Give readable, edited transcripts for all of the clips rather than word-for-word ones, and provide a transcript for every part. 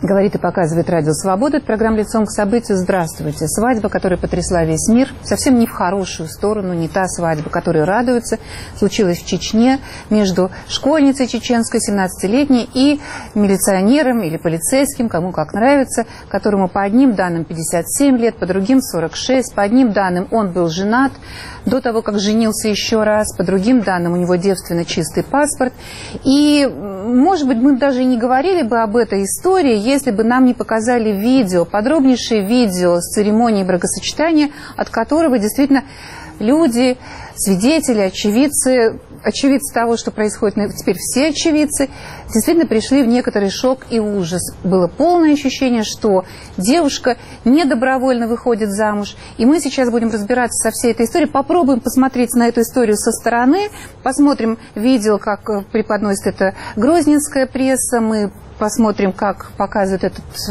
Говорит и показывает Радио Свобода. Это программа «Лицом к событию». Здравствуйте. Свадьба, которая потрясла весь мир, совсем не в хорошую сторону, не та свадьба, которой радуются, случилась в Чечне между школьницей чеченской, 17-летней, и милиционером или полицейским, кому как нравится, которому по одним данным 57 лет, по другим 46. По одним данным он был женат до того, как женился еще раз, по другим данным у него девственно чистый паспорт. И, может быть, мы даже не говорили бы об этой истории, если бы нам не показали видео, подробнейшее видео с церемонии бракосочетания, от которого действительно люди, свидетели, очевидцы того, что происходит, теперь все очевидцы, действительно пришли в некоторый шок и ужас. Было полное ощущение, что девушка недобровольно выходит замуж. И мы сейчас будем разбираться со всей этой историей. Попробуем посмотреть на эту историю со стороны. Посмотрим видео, как преподносит это грозненская пресса. Мы посмотрим, как показывает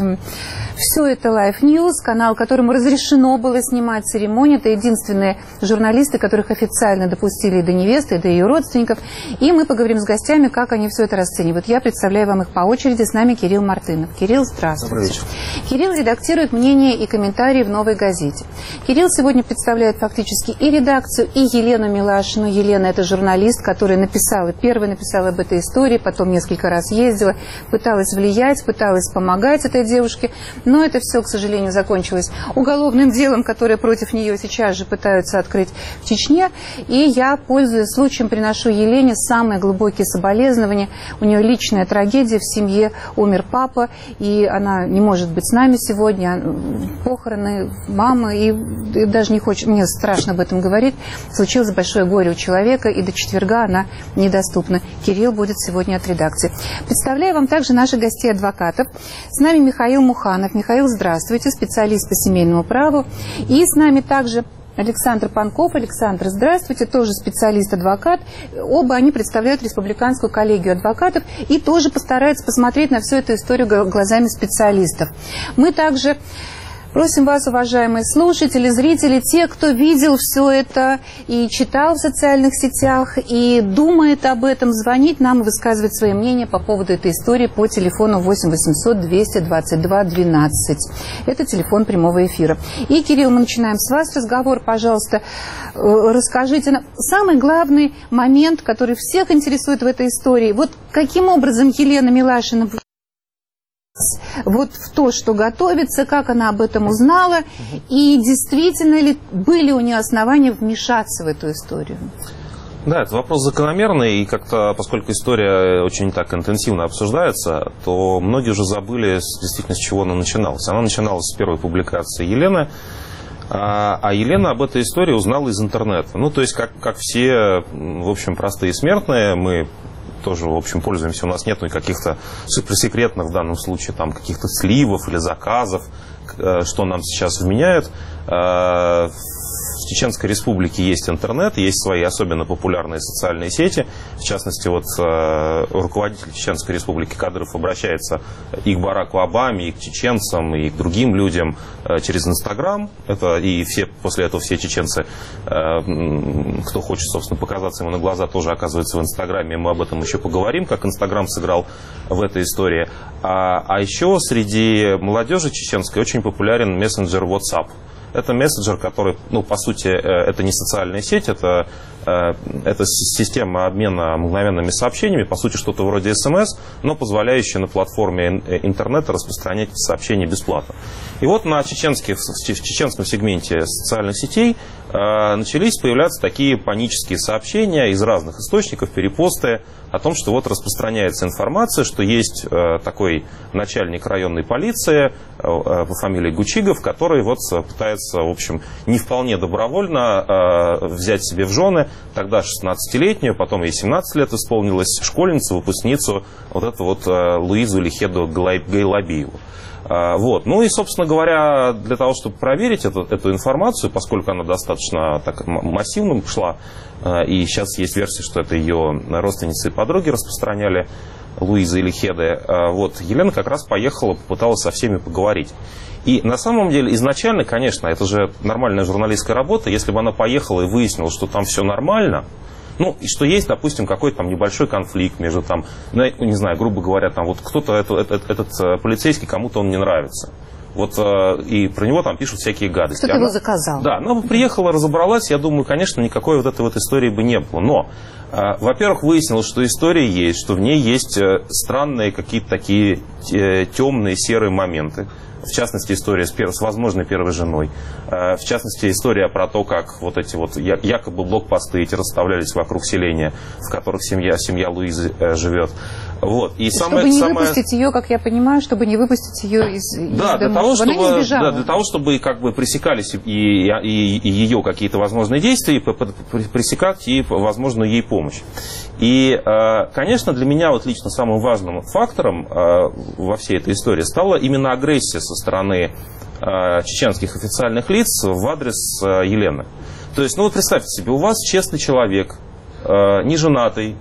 все это Live News, канал, которому разрешено было снимать церемонию. Это единственные журналисты, которых официально допустили и до невесты, и до ее родственников. И мы поговорим с гостями, как они все это расценивают. Я представляю вам их по очереди. С нами Кирилл Мартынов. Кирилл, здравствуйте. Добрый вечер. Кирилл редактирует мнения и комментарии в «Новой газете». Кирилл сегодня представляет фактически и редакцию, и Елену Милашину. Елена – это журналист, которая первая написала об этой истории, потом несколько раз ездила, пыталась влиять, пыталась помогать этой девушке. Но это все, к сожалению, закончилось уголовным делом, которое против нее сейчас же пытаются открыть в Чечне. И я, пользуясь случаем, приношу Елене самые глубокие соболезнования. У нее личная трагедия, в семье умер папа, и она не может быть с нами сегодня. Похороны мамы, и даже не хочет, мне страшно об этом говорить. Случилось большое горе у человека, и до четверга она недоступна. Кирилл будет сегодня от редакции. Представляю вам также наших гостей-адвокатов. С нами Михаил Муханов. Михаил, здравствуйте, специалист по семейному праву. И с нами также Александр Панков. Александр, здравствуйте, тоже специалист-адвокат. Оба они представляют республиканскую коллегию адвокатов и тоже постараются посмотреть на всю эту историю глазами специалистов. Мы также просим вас, уважаемые слушатели, зрители, те, кто видел все это и читал в социальных сетях, и думает об этом, звонить нам и высказывать свои мнения по поводу этой истории по телефону 8 800 222 12. Это телефон прямого эфира. И, Кирилл, мы начинаем с вас разговор. Пожалуйста, расскажите нам самый главный момент, который всех интересует в этой истории. Вот каким образом Елена Милашина вот в то, что готовится, как она об этом узнала, и действительно ли были у нее основания вмешаться в эту историю? Да, это вопрос закономерный, и как-то, поскольку история очень так интенсивно обсуждается, то многие уже забыли действительно, с чего она начиналась. Она начиналась с первой публикации Елены, а Елена об этой истории узнала из интернета. Ну, то есть, как все, в общем, простые смертные, мы тоже, в общем, пользуемся. У нас нет каких-то суперсекретных в данном случае там каких-то сливов или заказов, что нам сейчас вменяют. В Чеченской Республике есть интернет, есть свои особенно популярные социальные сети. В частности, вот руководитель Чеченской Республики Кадыров обращается и к Бараку Обаме, и к чеченцам, и к другим людям через Инстаграм. Это и после этого все чеченцы, кто хочет, собственно, показаться ему на глаза, тоже оказывается в Инстаграме. Мы об этом еще поговорим, как Инстаграм сыграл в этой истории. А еще среди молодежи чеченской очень популярен мессенджер WhatsApp. Это мессенджер, который, по сути, это не социальная сеть, это система обмена мгновенными сообщениями, по сути, что-то вроде СМС, но позволяющая на платформе интернета распространять сообщения бесплатно. И вот в чеченском сегменте социальных сетей начались появляться такие панические сообщения из разных источников, перепосты о том, что вот распространяется информация, что есть такой начальник районной полиции по фамилии Гучигов, который вот пытается, в общем, не вполне добровольно взять себе в жены тогда 16-летнюю, потом ей 17 лет исполнилось, школьницу, выпускницу, вот эту вот Луизу Лихеду Гайлабиеву. Вот. Ну и, собственно говоря, для того, чтобы проверить эту информацию, поскольку она достаточно так массивно шла, и сейчас есть версия, что это ее родственницы и подруги распространяли, Луиза или Хеды, вот, Елена как раз поехала, попыталась со всеми поговорить. И на самом деле изначально, конечно, это же нормальная журналистская работа, если бы она поехала и выяснила, что там все нормально, Ну, и что есть, допустим, какой-то там небольшой конфликт между там, не знаю, грубо говоря, там вот кто-то, этот полицейский, кому-то он не нравится. Вот, и про него там пишут всякие гадости. Кто-то его заказал. Да, она бы приехала, разобралась, я думаю, конечно, никакой вот этой вот истории бы не было. Но, во-первых, выяснилось, что история есть, что в ней есть странные какие-то такие темные, серые моменты. В частности, история с возможной первой женой. В частности, история про то, как вот эти вот якобы блокпосты эти расставлялись вокруг селения, в которых семья Луизы живет. Вот. И чтобы не выпустить ее, как я понимаю, чтобы не выпустить ее из да, для того, чтобы, да, для того, чтобы как бы пресекались и ее какие-то возможные действия, и пресекать и возможную ей помощь. И, конечно, для меня вот лично самым важным фактором во всей этой истории стала именно агрессия со стороны чеченских официальных лиц в адрес Елены. То есть, ну вот представьте себе, у вас честный человек, неженатый,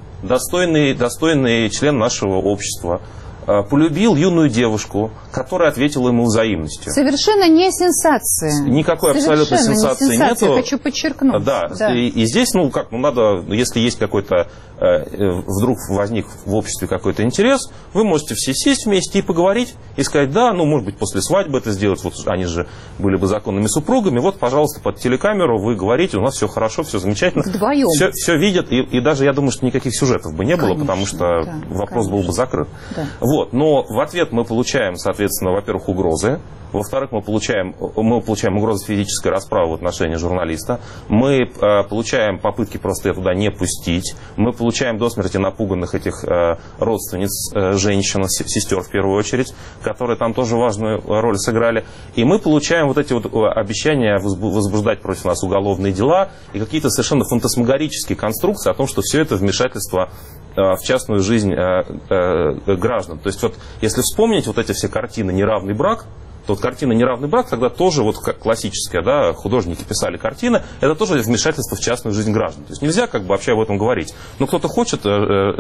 достойный член нашего общества, полюбил юную девушку, которая ответила ему взаимностью. Совершенно не сенсация. Никакой абсолютно сенсации нету. Я хочу подчеркнуть. Да. И здесь, надо, если есть какой-то, вдруг возник в обществе какой-то интерес, вы можете все сесть вместе и поговорить, и сказать, да, может быть, после свадьбы это сделать, вот они же были бы законными супругами, вот, пожалуйста, под телекамеру вы говорите, у нас все хорошо, все замечательно. Вдвоем. Все видят, и даже, я думаю, что никаких сюжетов бы не было, потому что вопрос был бы закрыт. Да. Вот. Но в ответ мы получаем, соответственно, во-первых, угрозы. Во-вторых, мы получаем угрозы физической расправы в отношении журналиста. Мы получаем попытки просто ее туда не пустить. Мы получаем до смерти напуганных этих родственниц, женщин, сестер в первую очередь, которые там тоже важную роль сыграли. И мы получаем вот эти вот обещания возбуждать против нас уголовные дела и какие-то совершенно фантасмагорические конструкции о том, что все это вмешательство в частную жизнь граждан. То есть вот если вспомнить вот эти все картины «Неравный брак», то вот картина «Неравный брак» тогда тоже вот классическая, да, художники писали картины, это тоже вмешательство в частную жизнь граждан. То есть нельзя как бы вообще об этом говорить. Но кто-то хочет с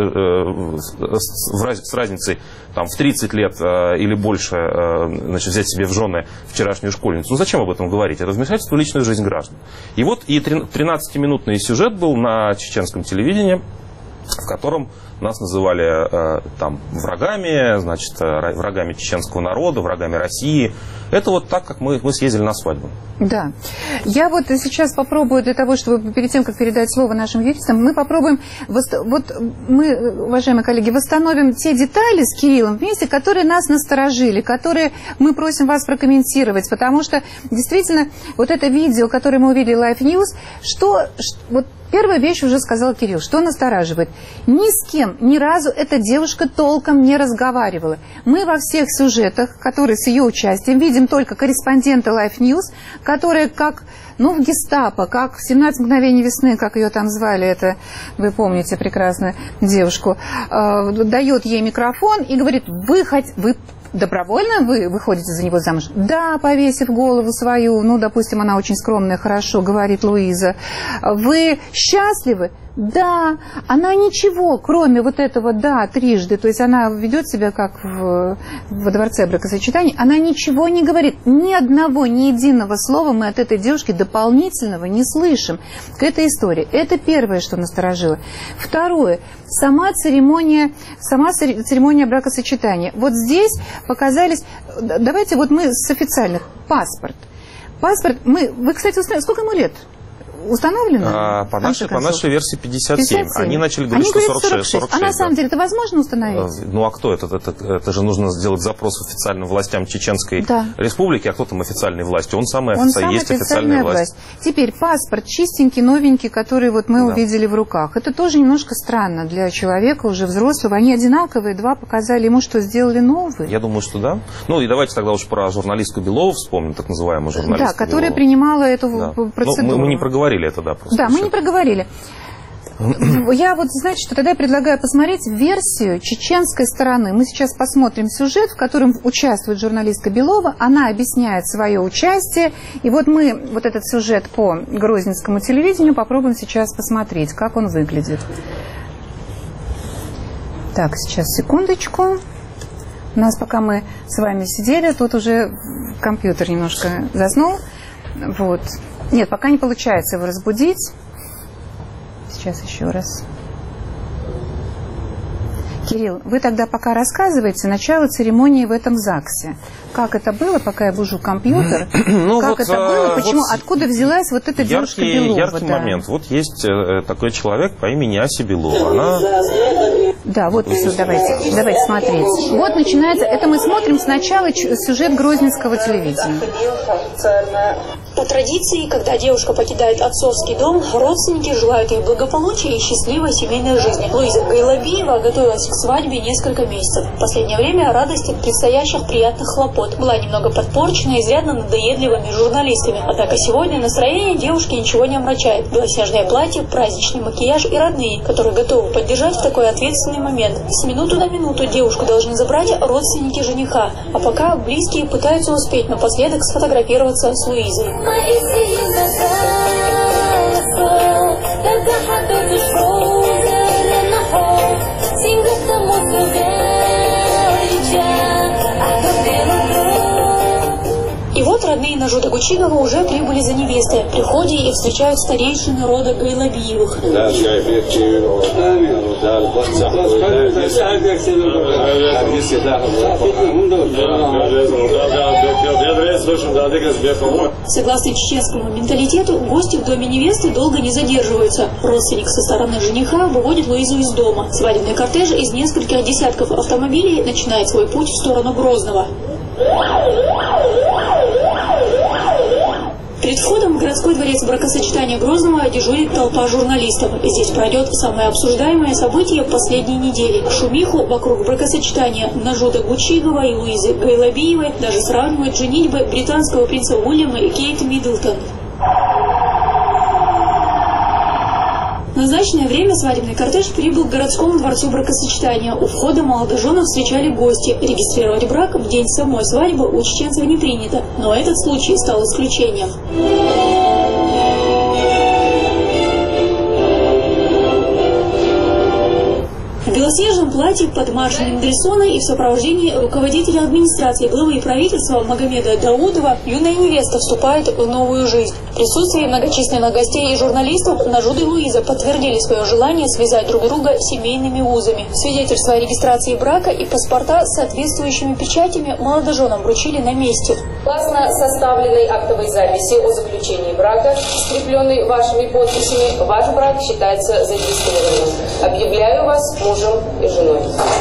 разницей там, в 30 лет или больше взять себе в жены вчерашнюю школьницу. Ну зачем об этом говорить? Это вмешательство в личную жизнь граждан. И вот и 13-минутный сюжет был на чеченском телевидении, в котором нас называли там врагами, значит, врагами чеченского народа, врагами России. Это вот так, как мы съездили на свадьбу. Да. Я вот сейчас попробую для того, чтобы перед тем, как передать слово нашим юристам, мы попробуем, вот мы, уважаемые коллеги, восстановим те детали с Кириллом вместе, которые нас насторожили, которые мы просим вас прокомментировать, потому что действительно вот это видео, которое мы увидели Life News, вот первая вещь уже сказал Кирилл, что настораживает. Ни с кем, ни разу эта девушка толком не разговаривала. Мы во всех сюжетах, которые с ее участием, видим только корреспондента Life News, которая как, в гестапо, как в «17 мгновений весны», как ее там звали, это вы помните прекрасную девушку, дает ей микрофон и говорит, вы добровольно вы выходите за него замуж? Да, повесив голову свою, допустим, она очень скромная, хорошо, говорит Луиза. Вы счастливы? Да. Она ничего, кроме вот этого «да» трижды, то есть она ведет себя как во дворце бракосочетаний, она ничего не говорит, ни одного, ни единого слова мы от этой девушки дополнительного не слышим к этой истории. Это первое, что насторожило. Второе, сама церемония бракосочетания. Вот здесь показались, давайте вот мы с официальных, паспорт, вы, кстати, сколько ему лет? Установлено? По нашей версии 57. Они начали говорить, что 46. А на самом деле это возможно установить? А кто это? Это же нужно сделать запрос официальным властям Чеченской Республики, а кто там официальные власти? Он сам есть официальная власть. Теперь паспорт чистенький, новенький, который вот мы увидели в руках. Это тоже немножко странно для человека уже взрослого. Они одинаковые, два показали ему, что сделали новые. Я думаю, что да. И давайте тогда уж про журналистку Белову вспомним, так называемую журналистку. Да, которая принимала эту процедуру. Мы не проговорили это, да, просто. Да, мы не проговорили. Я знаете, что тогда я предлагаю посмотреть версию чеченской стороны. Мы сейчас посмотрим сюжет, в котором участвует журналистка Белова. Она объясняет свое участие. И мы этот сюжет по грозненскому телевидению попробуем сейчас посмотреть, как он выглядит. Так, сейчас, секундочку. У нас, пока мы с вами сидели, тут уже компьютер немножко заснул. Вот. Нет, пока не получается его разбудить. сейчас еще раз. Кирилл, вы тогда пока рассказывайте начало церемонии в этом ЗАГСе. Как это было, пока я бужу компьютер? Ну, как вот, это было? Почему? Вот откуда взялась вот эта девушка Белова? Яркий момент. Вот есть такой человек по имени Ася Белова. Она... Да, вот все, давайте смотреть. Вот начинается, это мы смотрим сначала сюжет грозненского телевидения. По традиции, когда девушка покидает отцовский дом, родственники желают ей благополучия и счастливой семейной жизни. Луиза Гайлабиева готовилась к свадьбе несколько месяцев. В последнее время радость от предстоящих приятных хлопот была немного подпорчена изрядно надоедливыми журналистами. Однако сегодня настроение девушки ничего не омрачает. Белоснежное платье, праздничный макияж и родные, которые готовы поддержать в такой ответственный момент. С минуты на минуту девушку должны забрать родственники жениха. А пока близкие пытаются успеть напоследок сфотографироваться с Луизой. И вот родные Нажуда Гучигова уже прибыли за невестой. При входе их встречают старейшины рода Гайлабиевых. Согласно чеченскому менталитету, гости в доме невесты долго не задерживаются. Родственник со стороны жениха выводит Луизу из дома. Свадебный кортеж из нескольких десятков автомобилей начинает свой путь в сторону Грозного. Перед входом в городской дворец бракосочетания Грозного дежурит толпа журналистов. Здесь пройдет самое обсуждаемое событие последней недели. Шумиху вокруг бракосочетания Нажуда Гучигова и Луизы Гайлабиевой даже сравнивают женитьбы британского принца Уильяма и Кейт Миддлтон. В назначенное время свадебный кортеж прибыл к городскому дворцу бракосочетания. У входа молодоженов встречали гости. Регистрировать брак в день самой свадьбы у чеченцев не принято, но этот случай стал исключением. В белоснежном платье под марш Мендельсона и в сопровождении руководителя администрации главы правительства Магомеда Даудова юная невеста вступает в новую жизнь. В присутствии многочисленных гостей и журналистов Нажуда и Луиза подтвердили свое желание связать друг друга семейными узами. Свидетельства о регистрации брака и паспорта с соответствующими печатями молодоженам вручили на месте. Согласно составленной актовой записи о заключении брака, скрепленной вашими подписями, ваш брак считается зарегистрированным. Объявляю вас мужем и женой.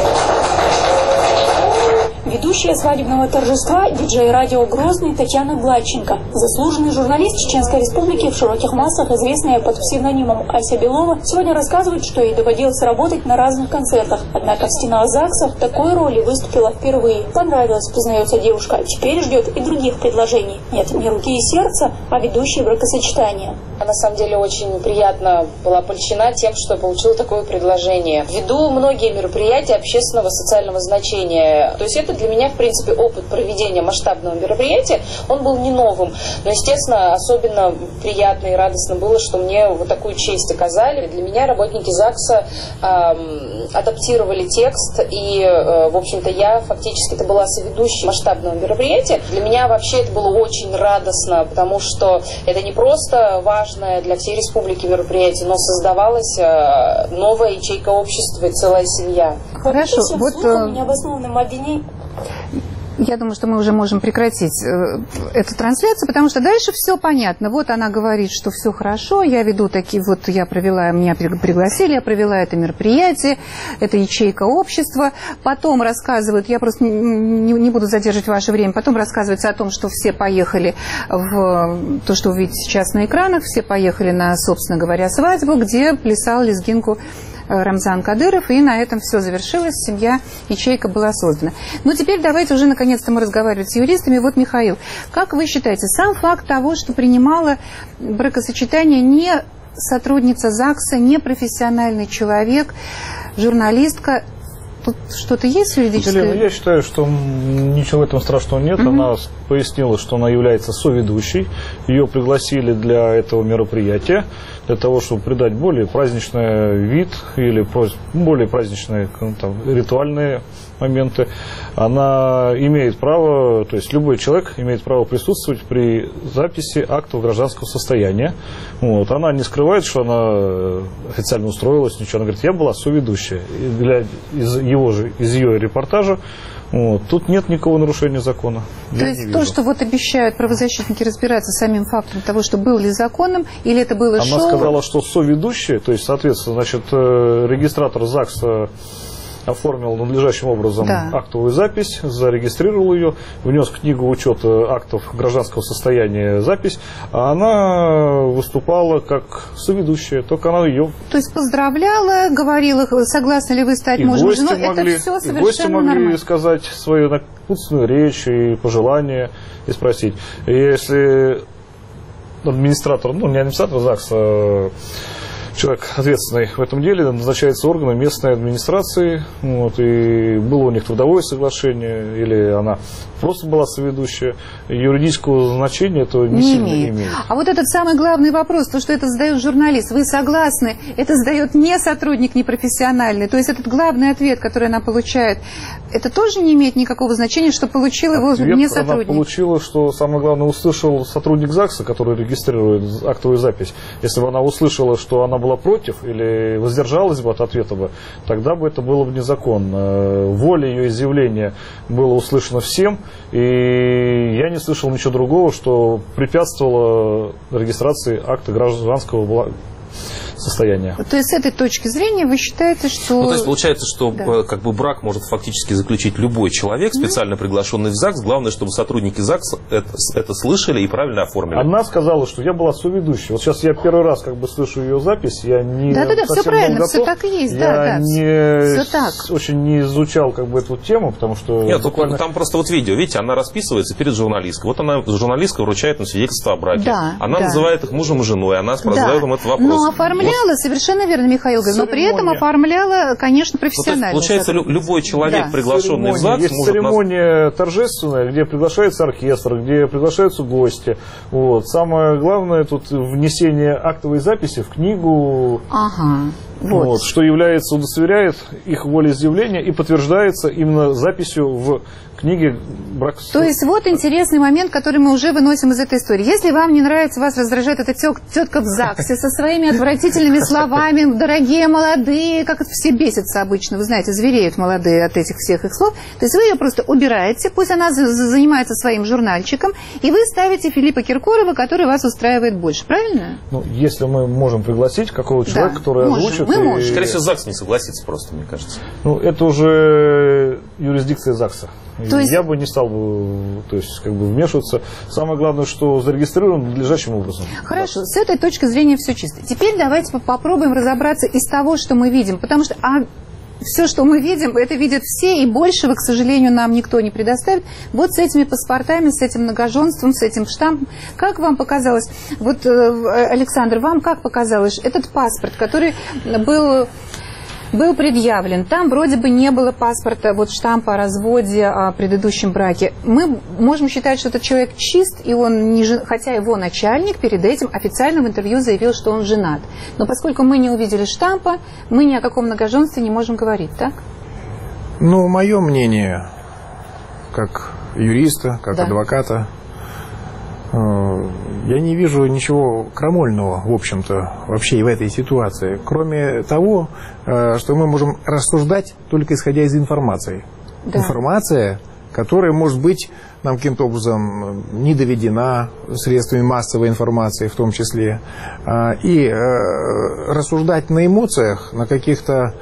Ведущая свадебного торжества, диджей радио «Грозный» Татьяна Гладченко. Заслуженный журналист Чеченской Республики, в широких массах известная под псевдонимом Ася Белова, сегодня рассказывает, что ей доводилось работать на разных концертах. Однако в стенах ЗАГСа в такой роли выступила впервые. Понравилось, признается девушка. Теперь ждет и других предложений. Нет, не руки и сердца, а ведущие бракосочетания. На самом деле очень приятно была польщена тем, что получила такое предложение. Веду многие мероприятия общественного социального значения. То есть это для меня, в принципе, опыт проведения масштабного мероприятия, он был не новым. Но, естественно, особенно приятно и радостно было, что мне вот такую честь оказали. Для меня работники ЗАГСа адаптировали текст, и, в общем-то, я фактически это была соведущей масштабного мероприятия. Для меня вообще это было очень радостно, потому что это не просто важное для всей республики мероприятие, но создавалась новая ячейка общества и целая семья. Хорошо, вот необоснованным обвинением. Я думаю, что мы уже можем прекратить эту трансляцию, потому что дальше все понятно. Вот она говорит, что все хорошо, я веду такие, вот я провела, меня пригласили, я провела это мероприятие, это ячейка общества. Потом рассказывают, я просто не буду задерживать ваше время, потом рассказывается о том, что все поехали в то, что вы видите сейчас на экранах, все поехали на, собственно говоря, свадьбу, где плясал лезгинку Рамзан Кадыров, и на этом все завершилось, семья, ячейка была создана. Ну, теперь давайте уже наконец-то мы разговаривать с юристами. Вот, Михаил, как вы считаете, сам факт того, что принимала бракосочетание не сотрудница ЗАГСа, не профессиональный человек, журналистка, тут что-то есть юридическое? Елена, я считаю, что ничего в этом страшного нет. Она пояснила, что она является соведущей. Ее пригласили для этого мероприятия. для того, чтобы придать более праздничный вид или более праздничные там, ритуальные моменты, она имеет право, то есть любой человек имеет право присутствовать при записи актов гражданского состояния. Вот. Она не скрывает, что она официально устроилась, ничего. Она говорит, я была соведущая. И из ее репортажа вот, тут нет никакого нарушения закона. То есть то, что вот обещают правозащитники разбираться с самим фактом того, что был ли законом, или это было шоу? Она сказала, что соведущая, то есть, соответственно, значит, регистратор ЗАГСа оформил надлежащим образом актовую запись, зарегистрировал ее, внес в книгу учета актов гражданского состояния запись, а она выступала как соведущая, только она ее... То есть поздравляла, говорила, согласны ли вы стать мужем и женой, это все совершенно нормально. Гости могли сказать свою напутственную речь и пожелания, и спросить. И если администратор, ну не администратор ЗАГСа, человек ответственный в этом деле, назначается органом местной администрации, вот, и было у них трудовое соглашение, или она просто была соведущая, юридического значения это не сильно имеет. А вот этот самый главный вопрос, то, что это задает журналист, вы согласны, это задает не сотрудник непрофессиональный, то есть этот главный ответ, который она получает, это тоже не имеет никакого значения, что получил его не сотрудник? Она получила, что самое главное услышал сотрудник ЗАГСа, который регистрирует актовую запись. Если бы она услышала, что она была против или воздержалась бы от ответа, тогда бы это было бы незаконно. Воля ее изъявления была услышана всем, и я не слышал ничего другого, что препятствовало регистрации акта гражданского состояния. То есть с этой точки зрения вы считаете, что... Ну, то есть получается, что как бы брак может фактически заключить любой человек, специально приглашенный в ЗАГС. Главное, чтобы сотрудники ЗАГСа это слышали и правильно оформили. Она сказала, что я была соведущей. Вот сейчас я первый раз как бы слышу ее запись, я не все правильно, готов. Все так и есть. Я очень не изучал как бы эту тему, потому что... Нет, там просто вот видео, видите, она расписывается перед журналисткой. Вот она, журналистка вручает им свидетельство о браке. Она называет их мужем и женой, она задает им этот вопрос. Но оформляла, совершенно верно, Михаил говорит, но при этом оформляла, конечно, профессионально. Ну, получается, любой человек, приглашенный в ЗАГС, есть церемония торжественная, где приглашается оркестр, где приглашаются гости. Вот. Самое главное тут внесение актовой записи в книгу, вот, что является, удостоверяет их волеизъявление и подтверждается именно записью в книге бракосочетания. То есть вот интересный момент, который мы уже выносим из этой истории. Если вам не нравится, вас раздражает эта тетка в ЗАГСе со своими отвратительными словами, дорогие молодые, как это все бесятся обычно, вы знаете, звереют молодые от этих всех их слов, то есть вы ее просто убираете, пусть она занимается своим журнальчиком, и вы ставите Филиппа Киркорова, который вас устраивает больше, правильно? Ну, если мы можем пригласить какого-то человека, который озвучит... Скорее всего, ЗАГС не согласится просто, мне кажется. Ну, это уже юрисдикция ЗАГСа. То есть... Я бы не стал вмешиваться. Самое главное, что зарегистрирован надлежащим образом. Хорошо, с этой точки зрения все чисто. Теперь давайте попробуем разобраться из того, что мы видим. Потому что все, что мы видим, это видят все, и большего, к сожалению, нам никто не предоставит. Вот с этими паспортами, с этим многоженством, с этим штампом. Как вам показалось, вот, Александр, вам как показалось, этот паспорт, который был предъявлен, там вроде бы не было паспорта, вот штампа о разводе, о предыдущем браке. Мы можем считать, что этот человек чист, и он не хотя его начальник перед этим официально в интервью заявил, что он женат. Но поскольку мы не увидели штампа, мы ни о каком многоженстве не можем говорить, так? Ну, мое мнение, как юриста, как адвоката, я не вижу ничего крамольного, в общем-то, вообще и в этой ситуации, кроме того, что мы можем рассуждать только исходя из информации. Информация, которая, может быть, нам каким-то образом не доведена средствами массовой информации в том числе. И рассуждать на эмоциях, на каких-то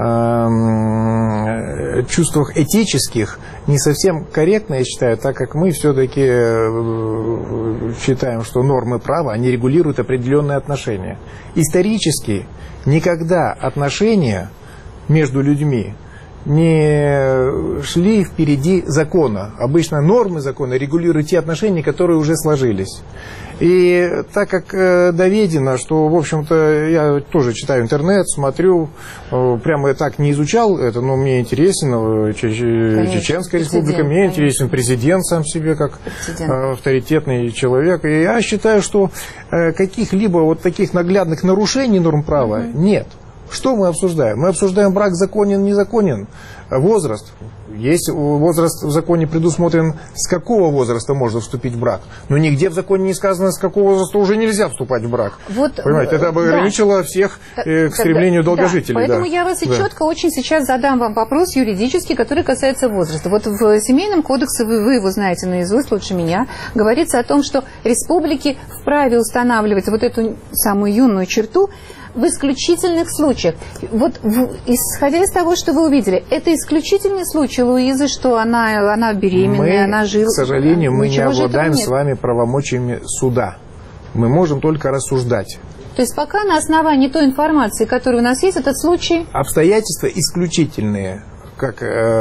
чувствах этических не совсем корректно, я считаю, так как мы все-таки считаем, что нормы права, они регулируют определенные отношения. Исторически никогда отношения между людьми не шли впереди закона. Обычно нормы закона регулируют те отношения, которые уже сложились. И так как доведено, что, в общем-то, я тоже читаю интернет, смотрю, прямо я так не изучал это, но мне интересен Чеченская республика, мне интересен президент сам себе, как авторитетный человек. И я считаю, что каких-либо вот таких наглядных нарушений норм права нет. Что мы обсуждаем? Мы обсуждаем, брак законен, незаконен, возраст. Есть возраст в законе предусмотрен, с какого возраста можно вступить в брак. Но нигде в законе не сказано, с какого возраста уже нельзя вступать в брак. Вот, понимаете, это бы ограничило всех к стремлению долгожителей. Поэтому я вас и четко очень сейчас задам вам вопрос юридический, который касается возраста. Вот в Семейном кодексе, вы его знаете наизусть, лучше меня, говорится о том, что республики вправе устанавливать вот эту самую юную черту в исключительных случаях. Вот исходя из того, что вы увидели, это исключительный случай Луизы, что она беременная, она жила. К сожалению, мы не обладаем с вами правомочиями суда. Мы можем только рассуждать. То есть пока на основании той информации, которая у нас есть, этот случай... Обстоятельства исключительные. Как,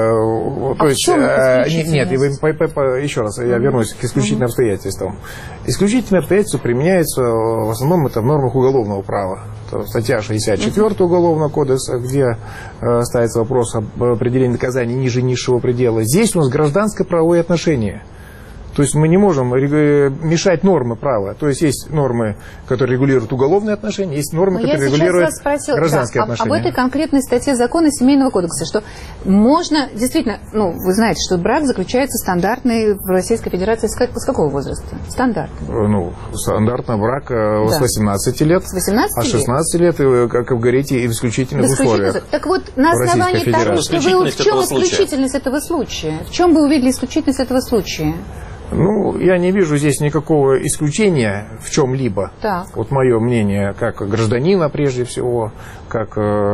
то есть, нет, еще раз, я вернусь к исключительным обстоятельствам. Исключительные обстоятельства применяются, в основном, это в нормах уголовного права. Это статья 64 Уголовного кодекса, где ставится вопрос об определении наказания ниже низшего предела. Здесь у нас гражданско-правовые отношения. То есть мы не можем мешать нормы права. То есть есть нормы, которые регулируют уголовные отношения, есть нормы, которые регулируют гражданские отношения. Об этой конкретной статье закона Семейного кодекса, что можно, действительно, вы знаете, что брак заключается стандартный в Российской Федерации с какого возраста? Стандартный. Стандартно брак с 18 лет, с 18 а 16 лет, как вы говорите, и в исключительных условиях. Так вот, на основании того, что вы... В чем исключительность этого случая? В чем вы увидели исключительность этого случая? Я не вижу здесь никакого исключения в чем-либо. Вот мое мнение, как гражданина прежде всего, как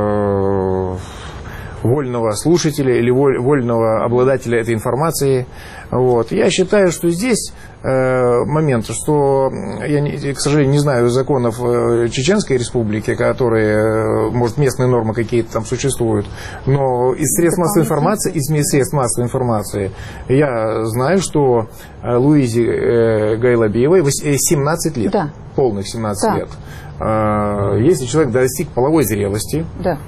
вольного слушателя или вольного обладателя этой информации. Вот. Я считаю, что здесь момент, что я, к сожалению, не знаю законов Чеченской Республики, которые, может, местные нормы какие-то там существуют, но из средств массовой информации, я знаю, что Луизе Гайлабиевой 17 лет, полных 17 лет. Если человек достиг половой зрелости,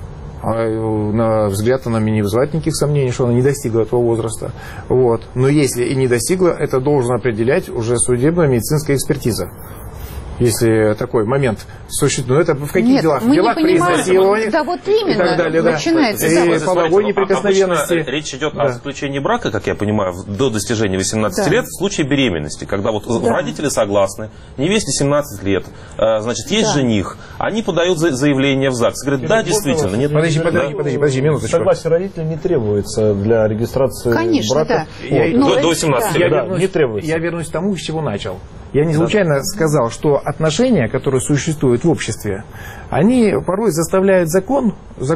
на взгляд она мне не вызывает никаких сомнений, что она не достигла этого возраста. Вот. Но если и не достигла, это должен определять уже судебная медицинская экспертиза. Если такой момент существует. Но это в каких делах? В делах при изнасиловании. Да, вот именно. И так далее, начинается. И половой неприкосновенности. Речь идет о заключении брака, как я понимаю, до достижения 18 лет в случае беременности. Когда вот родители согласны, невесте 17 лет, значит, есть жених, они подают заявление в ЗАГС. Говорят, да, действительно. Нет, подожди, минуточку. Согласие родителей не требуется для регистрации брака. До 18 лет. Не требуется. Я вернусь к тому, с чего начал. Я не случайно сказал, что отношения, которые существуют в обществе, они порой заставляют закон,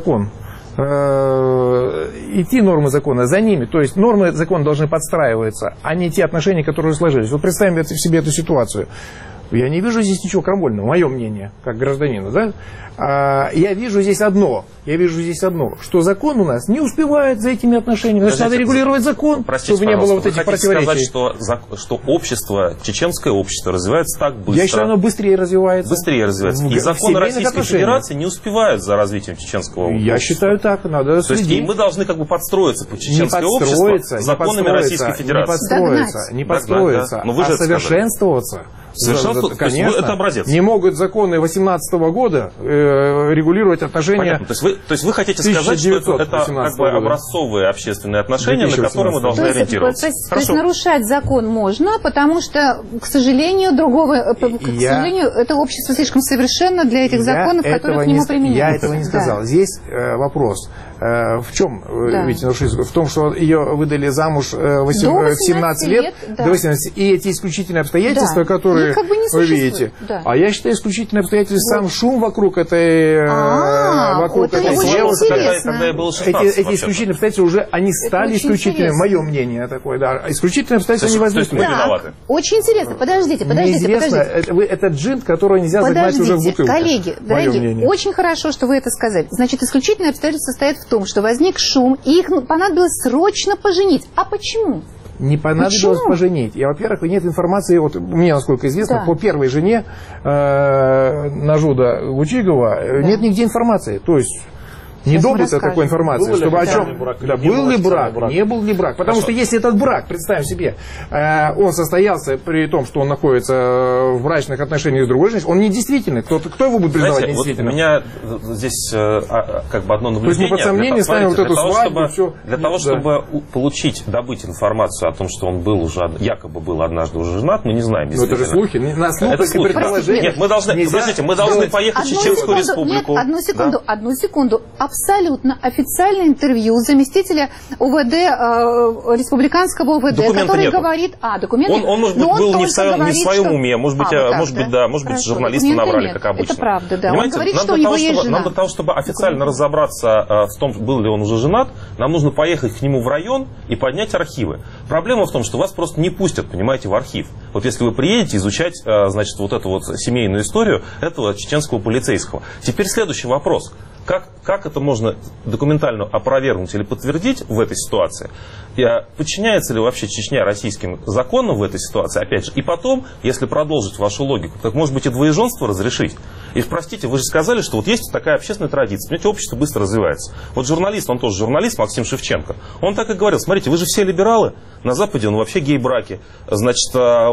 идти нормы закона за ними. То есть нормы закона должны подстраиваться, а не те отношения, которые сложились. Вот представим себе эту ситуацию. Я не вижу здесь ничего крамольного, мое мнение, как гражданина, да? Я вижу здесь одно, что закон у нас не успевает за этими отношениями. Значит, надо регулировать закон, чтобы не было вот этих противоречий. Сказать, что общество, чеченское общество развивается так быстро. Я считаю, оно быстрее развивается. И законы Российской Федерации не успевают за развитием чеченского общества. Я считаю так, надо следить. То есть мы должны как бы подстроиться под чеченское общество законами Российской Федерации. Не подстроиться, а совершенствоваться. Конечно, это образец. Не могут законы 18-го года регулировать отношения. Понятно. То есть вы хотите сказать, что это как бы образцовые общественные отношения, на которые мы должны ориентироваться. То есть нарушать закон можно, потому что, к сожалению, это общество слишком совершенно для этих законов, которые к нему применяются. Я этого не сказал. Здесь вопрос. В чем, видите, в том, что ее выдали замуж в 17 лет, до 18, и эти исключительные обстоятельства, которые вы видите. А я считаю, исключительные обстоятельства, сам шум вокруг этой девушки, эти исключительные обстоятельства уже, они стали исключительными. Мое мнение такое, да. Исключительные обстоятельства не возникли. Очень интересно. Подождите. Неизвестно, это джин, который нельзя загнать уже в бутылку. Коллеги, дорогие, очень хорошо, что вы это сказали. Значит, исключительные обстоятельства состоят в том, что возник шум, и их понадобилось срочно поженить. А почему? Не понадобилось поженить. И, во-первых, нет информации, вот мне, насколько известно, по первой жене Нажуда Учигова нет нигде информации. То есть не добыто такой информации, чтобы о чем... Был ли брак, не был ли брак. Потому что если этот брак, представим себе, он состоялся при том, что он находится в брачных отношениях с другой женщиной, он недействительный. Кто его будет признавать недействительным? Вот у меня здесь как бы одно наблюдение. То есть мы под сомнение ставим вот эту свадьбу. Для того, чтобы добыть информацию о том, что он был уже, якобы был однажды уже женат, мы не знаем. Но это же слухи. Это слухи. Нет, мы должны, подождите, мы должны поехать в Чеченскую Республику. Нет, одну секунду. Абсолютно официальное интервью заместителя УВД, республиканского УВД, документа который нету. говорит... документ. Он, может быть, был не в своем уме, может быть, журналисты наврали, как обычно. Это правда, да. Понимаете, Он говорит, что у него есть жена. Нам для того, чтобы официально разобраться в том, был ли он уже женат, нам нужно поехать к нему в район и поднять архивы. Проблема в том, что вас просто не пустят, понимаете, в архив. Вот если вы приедете изучать, значит, вот эту вот семейную историю этого чеченского полицейского. Теперь следующий вопрос. Как это можно документально опровергнуть или подтвердить в этой ситуации? Подчиняется ли вообще Чечня российским законам в этой ситуации? Опять же, и потом, если продолжить вашу логику, так может быть и двоеженство разрешить? И простите, вы же сказали, что вот есть такая общественная традиция. Понимаете, общество быстро развивается. Вот журналист, он тоже журналист, Максим Шевченко. Он так и говорил: смотрите, вы же все либералы, на Западе вообще гей-браки. Значит,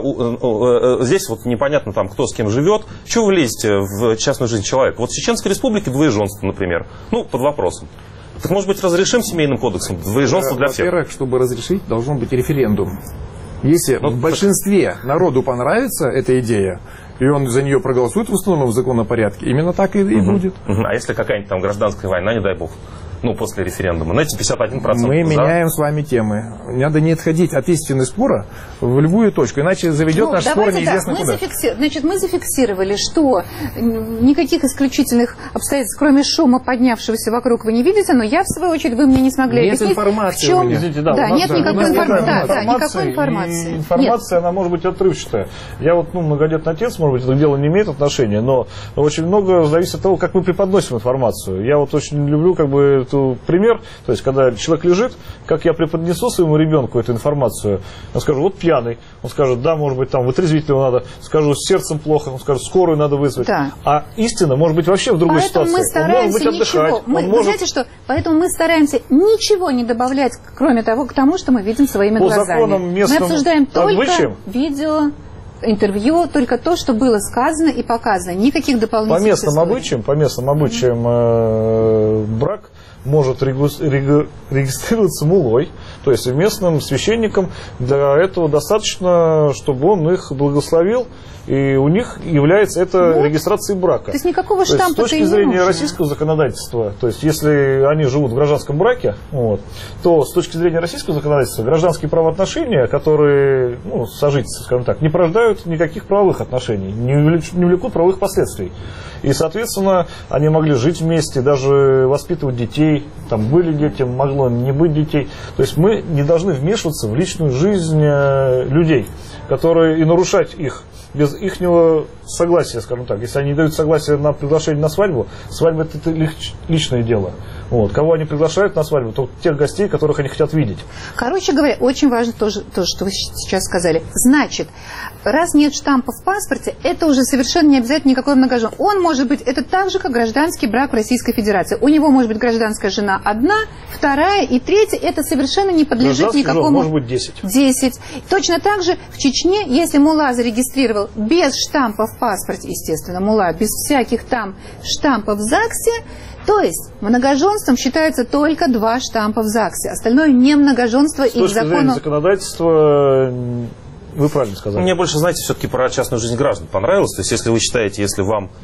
здесь вот непонятно там, кто с кем живет. Чего вы лезете в частную жизнь человека? Вот в Чеченской Республике двоеженство, например, под вопросом. Так, может быть, разрешим семейным кодексом двоеженство для всех? Во-первых, чтобы разрешить, должен быть референдум. Если в большинстве народу понравится эта идея, и он за нее проголосует в установленном законном порядке, именно так и будет. А если какая-нибудь там гражданская война, не дай бог? После референдума. Знаете, 51% Мы меняем с вами темы. Надо не отходить от истины спора в любую точку, иначе заведет наш спор неизвестно куда. Значит, мы зафиксировали, что никаких исключительных обстоятельств, кроме шума, поднявшегося вокруг, вы не видите, но я, в свою очередь, вы мне не смогли объяснить, информации в чем... у меня. Нет никакой информации. Информация, она может быть отрывчатая. Я многодетный отец, может быть, это дело не имеет отношения, но очень много зависит от того, как мы преподносим информацию. Я очень люблю пример, то есть, когда человек лежит, как я преподнесу своему ребенку эту информацию, я скажу: вот пьяный, он скажет: да, может быть, там вытрезвить его надо, скажу: с сердцем плохо, он скажет: скорую надо вызвать. Да. А истина может быть вообще в другой ситуации. Он может быть отдыхать. Знаете что? Поэтому мы стараемся ничего не добавлять, кроме того, к тому, что мы видим своими глазами. Законам, мы обсуждаем только видео, интервью, только то, что было сказано и показано. Никаких дополнительных историй. По местным обычаям брак может регистрироваться мулой, то есть местным священником. Для этого достаточно, чтобы он их благословил, и у них является это регистрацией брака. То есть никакого штампа. С точки зрения российского законодательства, то есть если они живут в гражданском браке, то с точки зрения российского законодательства гражданские правоотношения, которые, сожительство, скажем так, не порождают никаких правовых отношений, не влекут правовых последствий. И, соответственно, они могли жить вместе, даже воспитывать детей, там были дети, могло не быть детей. То есть мы не должны вмешиваться в личную жизнь людей, которые и нарушать их без ихнего согласия, скажем так. Если они дают согласие на приглашение на свадьбу, свадьба – это личное дело. Кого они приглашают на свадьбу, то тех гостей, которых они хотят видеть. Короче говоря, очень важно то, что вы сейчас сказали. Значит, раз нет штампа в паспорте, это уже совершенно не обязательно никакой многоженство. Он может быть, это так же, как гражданский брак в Российской Федерации. У него может быть гражданская жена одна, вторая и третья. Это совершенно не подлежит никакому... может быть 10. 10. Точно так же в Чечне, если мулла зарегистрировал без штампа в паспорте, естественно, мулла, без всяких там штампов в ЗАГСе, то есть многоженством считается только 2 штампа в ЗАГСе. Остальное не многоженство и в закону... законодательства, вы правильно сказали. Мне больше, знаете, все-таки про частную жизнь граждан понравилось. То есть, если вы считаете, если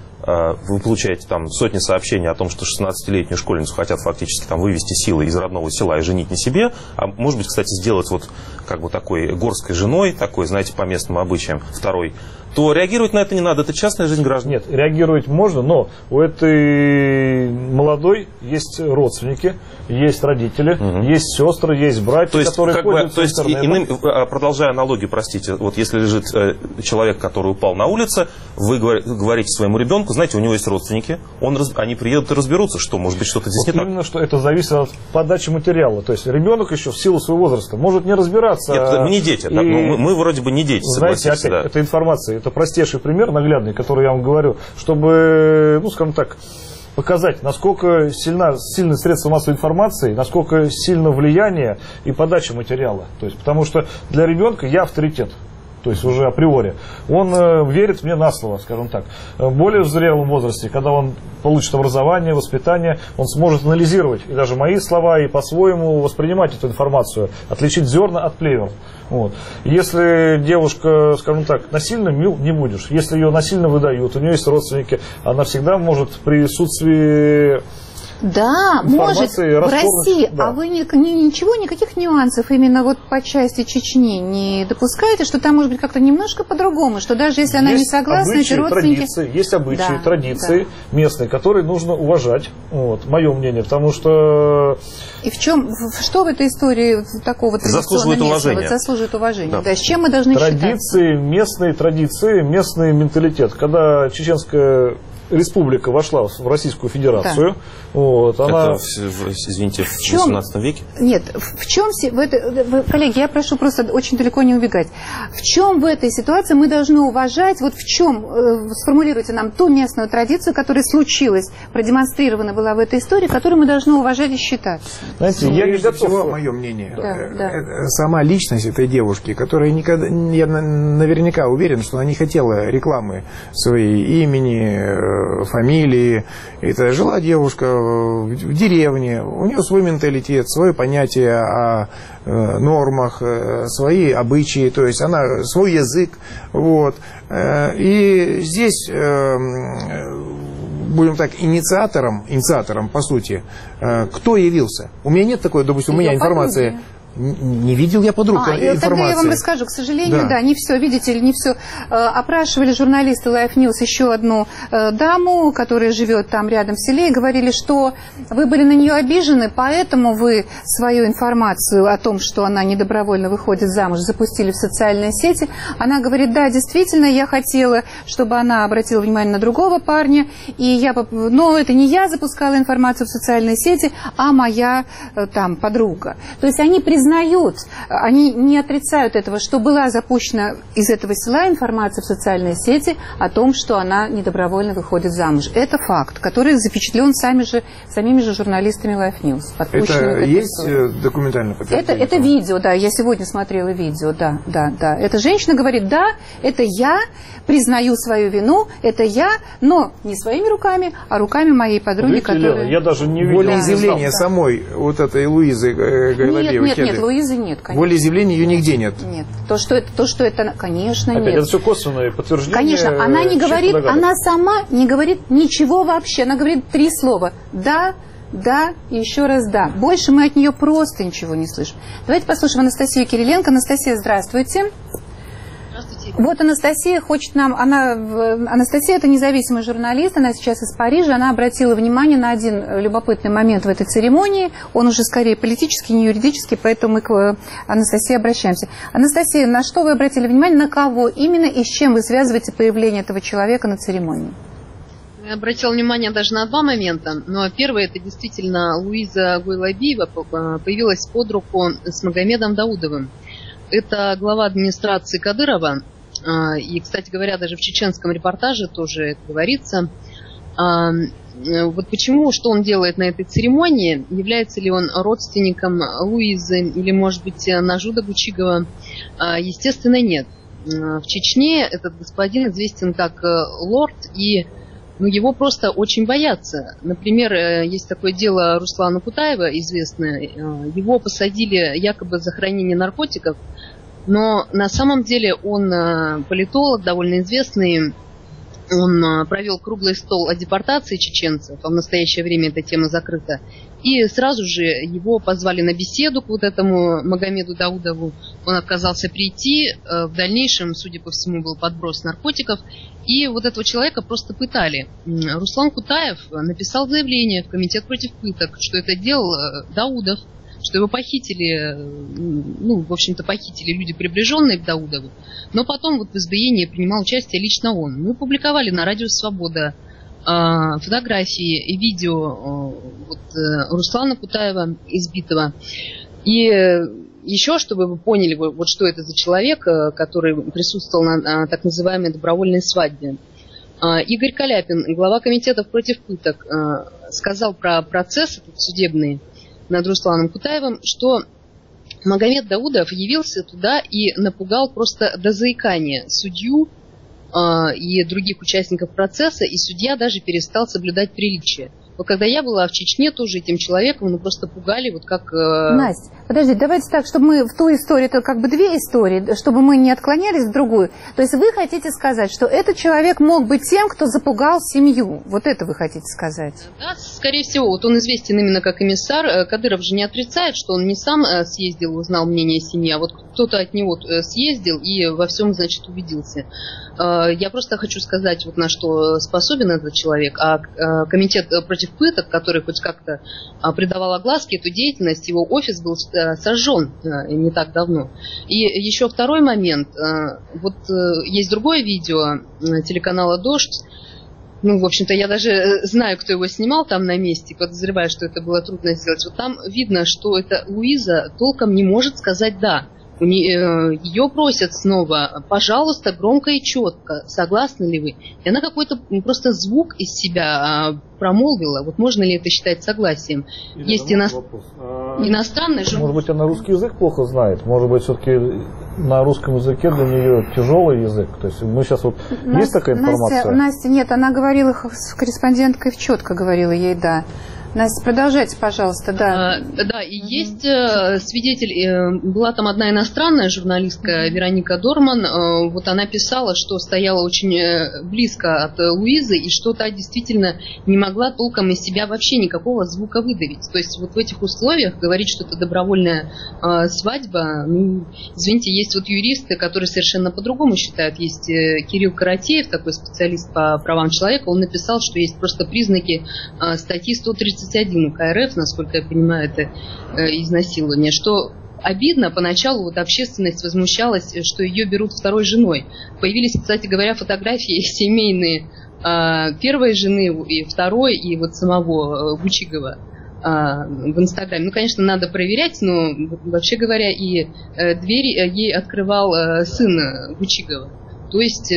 вы получаете там сотни сообщений о том, что 16-летнюю школьницу хотят фактически там вывести силой из родного села и женить на себе, а может быть, кстати, сделать такой горской женой, такой, знаете, по местным обычаям, второй, то реагировать на это не надо. Это частная жизнь граждан. Нет, реагировать можно, но у этой молодой есть родственники, есть родители, есть сестры, есть братья, которые пользуются интернетом. Продолжая аналогию, простите, вот если лежит человек, который упал на улице, вы говорите своему ребенку, знаете, у него есть родственники, они приедут и разберутся, что, может быть, что-то здесь не так. Именно, что это зависит от подачи материала. То есть ребенок еще в силу своего возраста может не разбираться. Нет, мы не дети, да, мы вроде бы не дети, знаете, опять, да. Это информация, это простейший пример наглядный, который я вам говорю, чтобы, ну, скажем так, показать, насколько сильны средства массовой информации, насколько сильно влияние и подача материала. То есть, потому что для ребенка я авторитет. То есть уже априори. Он верит мне на слово, скажем так. В более зрелом возрасте, когда он получит образование, воспитание, он сможет анализировать и даже мои слова, и по-своему воспринимать эту информацию, отличить зерна от плевел. Вот. Если девушка, скажем так, насильно мил не будешь. Если ее насильно выдают, у нее есть родственники, она всегда может в присутствии... Да, может, в России, да. А вы ничего, никаких нюансов именно вот по части Чечни не допускаете, что там может быть как-то немножко по-другому, что даже если она не согласна, эти родственники... Есть обычаи, традиции местные, которые нужно уважать, вот, мое мнение, потому что... И что в этой истории такого заслуживает уважения? Заслуживает уважения, да. Да, с чем мы должны считать? Традиции, местный менталитет. Когда чеченская... республика вошла в Российскую Федерацию. Да. Вот, она... Это, извините, в 18 веке? Нет, в чем... Коллеги, я прошу просто очень далеко не убегать. В чем в этой ситуации мы должны уважать, вот в чем, сформулируйте нам ту местную традицию, которая случилась, продемонстрирована была в этой истории, которую мы должны уважать и считать. Знаете, я не готов... Мое мнение. Да. Сама личность этой девушки, которая никогда... Я наверняка уверен, что она не хотела рекламы своей имени, фамилии. Это жила девушка в деревне, у нее свой менталитет, свое понятие о нормах, свои обычаи, то есть она свой язык. Вот. И здесь, будем так, инициатором, по сути, кто явился? У меня нет такой, допустим, у меня информация... Не видел я под рукой информации. Тогда я вам расскажу. К сожалению, да, не все, видите ли, не все. Опрашивали журналисты Life News еще одну даму, которая живет там рядом в селе, и говорили, что вы были на нее обижены, поэтому вы свою информацию о том, что она недобровольно выходит замуж, запустили в социальные сети. Она говорит, да, действительно, я хотела, чтобы она обратила внимание на другого парня, но это не я запускала информацию в социальные сети, а моя там подруга. То есть они признают, они не отрицают этого, что была запущена из этого села информация в социальные сети о том, что она недобровольно выходит замуж. Это факт, который запечатлен самими же журналистами Life News. Это есть документальное подтверждение? Это видео, да, я сегодня смотрела видео, да. Эта женщина говорит, да, это я, признаю свою вину, это я, но не своими руками, а руками моей подруги, которая... Я даже не видел. Волеизъявления самой вот этой Луизы Гайлабиевой. Нет, Луизы нет, конечно. Волеизъявления ее нигде нет. Нет. То, что это, конечно, опять, нет. Это все косвенное подтверждение. Конечно, она не говорит, она сама не говорит ничего вообще. Она говорит 3 слова. Да, и еще раз да. Больше мы от нее просто ничего не слышим. Давайте послушаем Анастасию Кириленко. Анастасия, здравствуйте. Вот Анастасия хочет нам... Анастасия – это независимый журналист, она сейчас из Парижа. Она обратила внимание на один любопытный момент в этой церемонии. Он уже скорее политический, не юридический, поэтому мы к Анастасии обращаемся. Анастасия, на что вы обратили внимание, на кого именно и с чем вы связываете появление этого человека на церемонии? Я обратила внимание даже на 2 момента. Но первое – это действительно Луиза Гайлабиева появилась под руку с Магомедом Даудовым. Это глава администрации Кадырова. И, кстати говоря, даже в чеченском репортаже тоже это говорится. Вот почему, что он делает на этой церемонии? Является ли он родственником Луизы или, может быть, Нажуда Гучигова? Естественно, нет. В Чечне этот господин известен как лорд, и его просто очень боятся. Например, есть такое дело Руслана Кутаева, известное. Его посадили якобы за хранение наркотиков, но на самом деле он политолог, довольно известный, Он провел круглый стол о депортации чеченцев, а в настоящее время эта тема закрыта. И сразу же его позвали на беседу к вот этому Магомеду Даудову. Он отказался прийти. В дальнейшем, судя по всему, был подброс наркотиков. И вот этого человека просто пытали. Руслан Кутаев написал заявление в Комитет против пыток, что это делал Даудов, что его похитили, ну, в общем-то, похитили люди, приближенные к Даудову. Но потом вот в избиении принимал участие лично он. Мы публиковали на Радио Свобода фотографии и видео Руслана Кутаева избитого. И еще, чтобы вы поняли, вот что это за человек, который присутствовал на так называемой добровольной свадьбе. Игорь Каляпин, глава комитетов против пыток, сказал про процесс судебный над Русланом Кутаевым, что Магомед Даудов явился туда и напугал просто до заикания судью и других участников процесса, и судья даже перестал соблюдать приличие. Вот когда я была в Чечне, тоже этим человеком, ну, просто пугали, вот как... Настя, подожди, давайте так, чтобы мы в ту историю, это как бы две истории, чтобы мы не отклонялись в другую. То есть вы хотите сказать, что этот человек мог быть тем, кто запугал семью? Вот это вы хотите сказать? Да, скорее всего. Вот он известен именно как эмиссар. Кадыров же не отрицает, что он не сам съездил, узнал мнение семьи, а вот кто-то от него съездил и во всем, значит, убедился. Я просто хочу сказать, вот на что способен этот человек. А комитет против пыток, который хоть как-то придавал огласке эту деятельность, его офис был сожжен не так давно. И еще второй момент. Вот есть другое видео телеканала «Дождь». Ну, в общем-то, я даже знаю, кто его снимал там на месте, подозреваю, что это было трудно сделать. Вот там видно, что эта Луиза толком не может сказать «да». Ее просят снова, пожалуйста, громко и четко, согласны ли вы? И она какой-то просто звук из себя промолвила. Вот можно ли это считать согласием? Или есть иностранный же. Может быть, она русский язык плохо знает? Может быть, все-таки на русском языке для нее тяжелый язык? То есть мы сейчас вот... Есть такая информация? Настя, нет, она говорила с корреспонденткой четко, говорила ей «да». Настя, продолжайте, пожалуйста, да. Да, и есть свидетель, была там одна иностранная журналистка, Вероника Дорман, вот она писала, что стояла очень близко от Луизы, и что та действительно не могла толком из себя вообще никакого звука выдавить. То есть вот в этих условиях говорить, что это добровольная свадьба, ну, извините, есть вот юристы, которые совершенно по-другому считают. Есть Кирилл Каратеев, такой специалист по правам человека, он написал, что есть просто признаки статьи 131 УК РФ, насколько я понимаю, это изнасилование, что обидно. Поначалу вот общественность возмущалась, что ее берут второй женой. Появились, кстати говоря, фотографии семейные первой жены и второй, и вот самого Гучигова в Инстаграме. Ну, конечно, надо проверять, но вообще говоря, и дверь ей открывал сын Гучигова. То есть...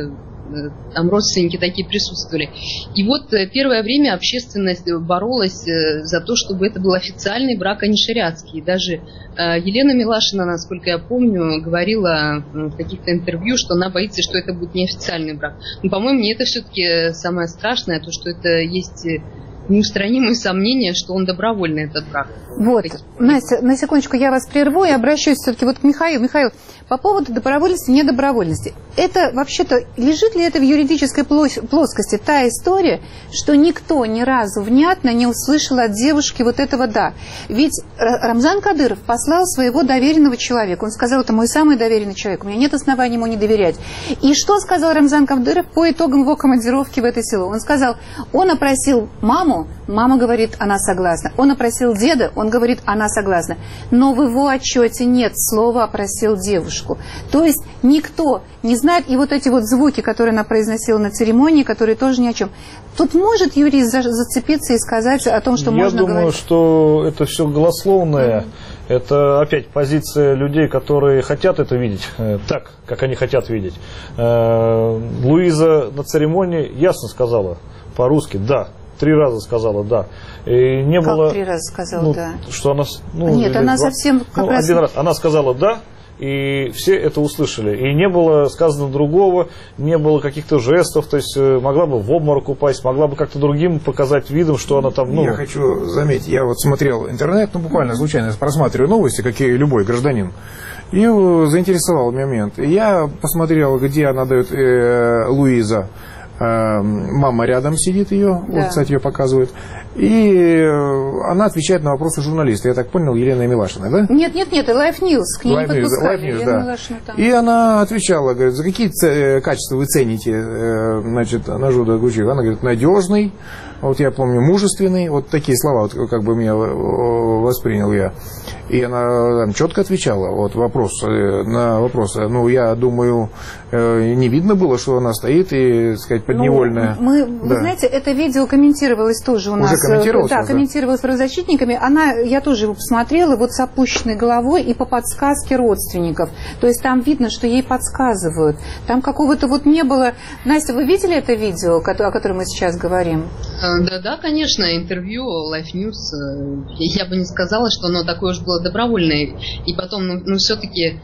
там родственники такие присутствовали. И вот первое время общественность боролась за то, чтобы это был официальный брак, а не шариатский. И даже Елена Милашина, насколько я помню, говорила в каких-то интервью, что она боится, что это будет неофициальный брак. Но, по-моему, мне это все-таки самое страшное, то, что это есть неустранимые сомнения, что он добровольный, этот брак. Вот, Настя, на секундочку я вас прерву и обращусь все-таки вот к Михаилу. Михаил, по поводу добровольности и недобровольности. Это вообще-то, лежит ли это в юридической плоскости та история, что никто ни разу внятно не услышал от девушки вот этого «да». Ведь Рамзан Кадыров послал своего доверенного человека. Он сказал, это мой самый доверенный человек, у меня нет оснований ему не доверять. И что сказал Рамзан Кадыров по итогам его командировки в это село? Он сказал, он опросил маму, мама говорит, она согласна. Он опросил деда, он говорит, она согласна. Но в его отчете нет слова «опросил девушку». То есть никто не знает, и вот эти вот звуки, которые она произносила на церемонии, которые тоже ни о чем. Тут может юрист зацепиться и сказать о том, что можно говорить? Я думаю, что это все голословное. Это опять позиция людей, которые хотят это видеть так, как они хотят видеть. Луиза на церемонии ясно сказала по-русски «да». 3 раза сказала «да». И не как было, 3 раза сказала «да»? Что она, нет, она совсем... один раз. Она сказала «да», и все это услышали. И не было сказано другого, не было каких-то жестов, то есть могла бы в обморок упасть, могла бы как-то другим показать видом, что она там... Я хочу заметить, я вот смотрел интернет, буквально случайно просматриваю новости, как и любой гражданин, и заинтересовал момент. Я посмотрел, где она дает, Луиза, Мама рядом сидит ее, Да. вот, кстати, ее показывают. И она отвечает на вопросы журналиста. Я так понял, Елена Милашина, да? Нет, Life News, к ней не подпускали. Life News, Елена да. Милашина там. И она отвечала, говорит, за какие качества вы цените, значит, Нажуда Гучиева? Она говорит, надежный, вот я помню, мужественный, вот такие слова, вот как бы меня воспринял я. И она там четко отвечала вот, на вопросы. Ну, я думаю, не видно было, что она стоит и, так сказать, подневольная. Вы Да. знаете, это видео комментировалось тоже у нас. комментировалось у Да, нас, да? комментировалось правозащитниками. Я тоже его посмотрела вот с опущенной головой и по подсказке родственников. То есть там видно, что ей подсказывают. Там какого-то вот не было... Настя, вы видели это видео, о котором мы сейчас говорим? Да, конечно, интервью Life News, я бы не сказала, что оно такое уж было добровольное. И потом, все-таки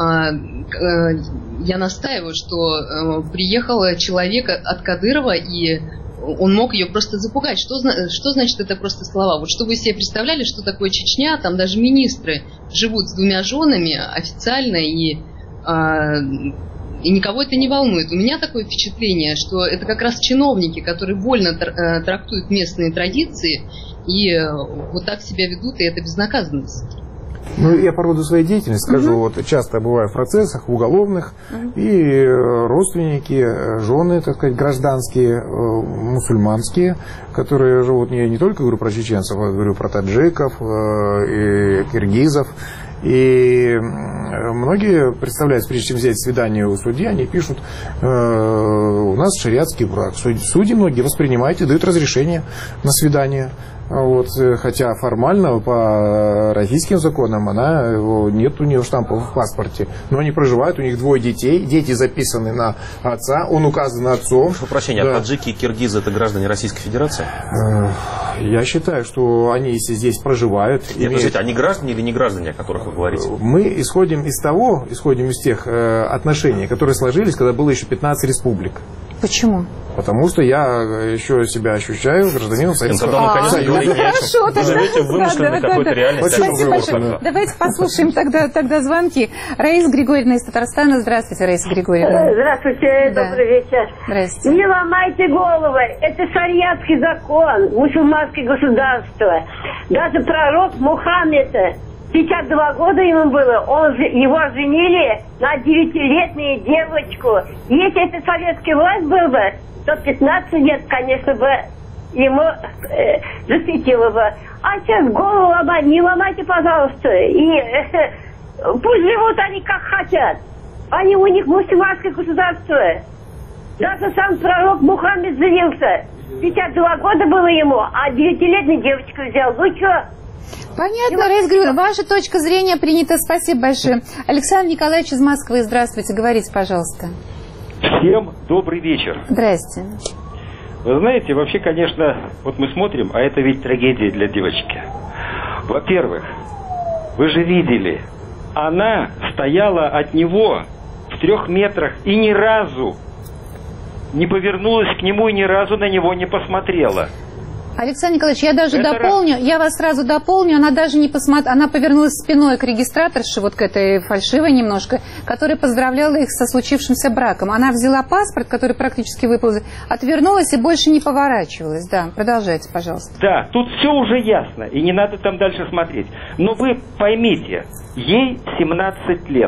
я настаиваю, что приехал человек от Кадырова, и он мог ее просто запугать. Что значит это просто слова? Вот что вы себе представляли, что такое Чечня, там даже министры живут с 2 женами официально, и никого это не волнует. У меня такое впечатление, что это как раз чиновники, которые вольно трактуют местные традиции и вот так себя ведут, и это безнаказанность. Ну, я по роду своей деятельности скажу, вот часто бываю в процессах, в уголовных, и родственники, жены, так сказать, гражданские, мусульманские, которые живут, я не только говорю про чеченцев, а говорю про таджиков и киргизов. И многие представляют, прежде чем взять свидание у судьи, они пишут, у нас шариатский брак. Судьи многие воспринимают и дают разрешение на свидание. Вот, хотя формально по российским законам нет у нее штампов в паспорте, но они проживают, у них 2 детей, дети записаны на отца, он указан отцом. Прошу прощения, да. А таджики и киргизы — это граждане Российской Федерации? Я считаю, что они, если здесь проживают... Нет, подождите, они граждане или не граждане, о которых вы говорите? Мы исходим из тех отношений, которые сложились, когда было еще 15 республик. Почему? Потому что я еще себя ощущаю гражданином Советского Союза. Хорошо, Вы живете в вымышленной какой-то реальности. Спасибо большое. Давайте послушаем тогда звонки. Раиса Григорьевна из Татарстана. Здравствуйте, Раиса Григорьевна. Здравствуйте, Да. добрый вечер. Здрасте. Не ломайте головы, это шариатский закон, мусульманское государство. Даже пророк Мухаммед, 52 года ему было, его женили на 9-летнюю девочку. Если это советская власть был бы, то 15 лет, конечно бы, ему засветило бы. А сейчас голову ломать, не ломайте, пожалуйста. И пусть живут они как хотят. У них мусульманское государство. Даже сам пророк Мухаммед женился. 52 года было ему, а 9-летнюю девочку взял. Вы что? Понятно, Раиса Григорьевна, ваша точка зрения принята. Спасибо большое. Александр Николаевич из Москвы, здравствуйте. Говорите, пожалуйста. Всем добрый вечер. Здрасте. Вы знаете, вообще, конечно, вот мы смотрим, а это ведь трагедия для девочки. Во-первых, вы же видели, она стояла от него в 3 метрах и ни разу не повернулась к нему и ни разу на него не посмотрела. Александр Николаевич, я вас сразу дополню, она даже не посмотрела, она повернулась спиной к регистраторше, вот к этой фальшивой немножко, которая поздравляла их со случившимся браком. Она взяла паспорт, который практически выпал, отвернулась и больше не поворачивалась. Да, продолжайте, пожалуйста. Да, тут все уже ясно, и не надо там дальше смотреть. Но вы поймите, ей 17 лет,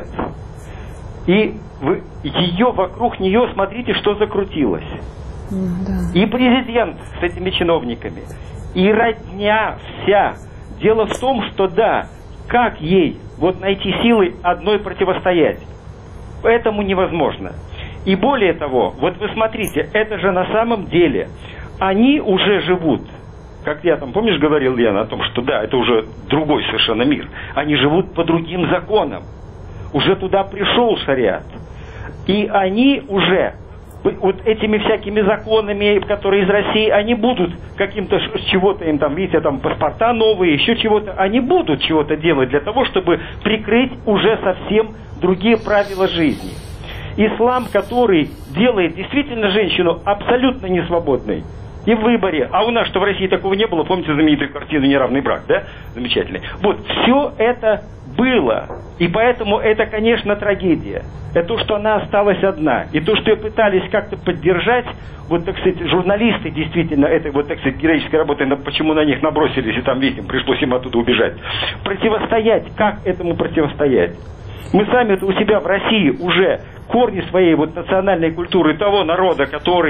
и вокруг нее, смотрите, что закрутилось. Да. И президент с этими чиновниками, и родня вся. Дело в том, что да, как ей вот найти силы одной противостоять? Этому невозможно. И более того, вот вы смотрите, это же на самом деле, они уже живут, как я там, помнишь, говорил я о том, что да, это уже другой совершенно мир. Они живут по другим законам. Уже туда пришел шариат. И они уже... вот этими всякими законами, которые из России, они будут каким-то чего-то им там, видите, там паспорта новые, еще чего-то, они будут чего-то делать для того, чтобы прикрыть уже совсем другие правила жизни. Ислам, который делает действительно женщину абсолютно несвободной и в выборе, а у нас, что в России такого не было, помните знаменитую картину «Неравный брак», да, замечательный. Вот, все это было. И поэтому это, конечно, трагедия. Это то, что она осталась одна. И то, что ее пытались как-то поддержать, вот, так сказать, журналисты действительно, этой, вот, так сказать, героической работы, почему на них набросились, и там, видите, пришлось им оттуда убежать. Противостоять, как этому противостоять? Мы сами у себя в России уже корни своей вот национальной культуры того народа,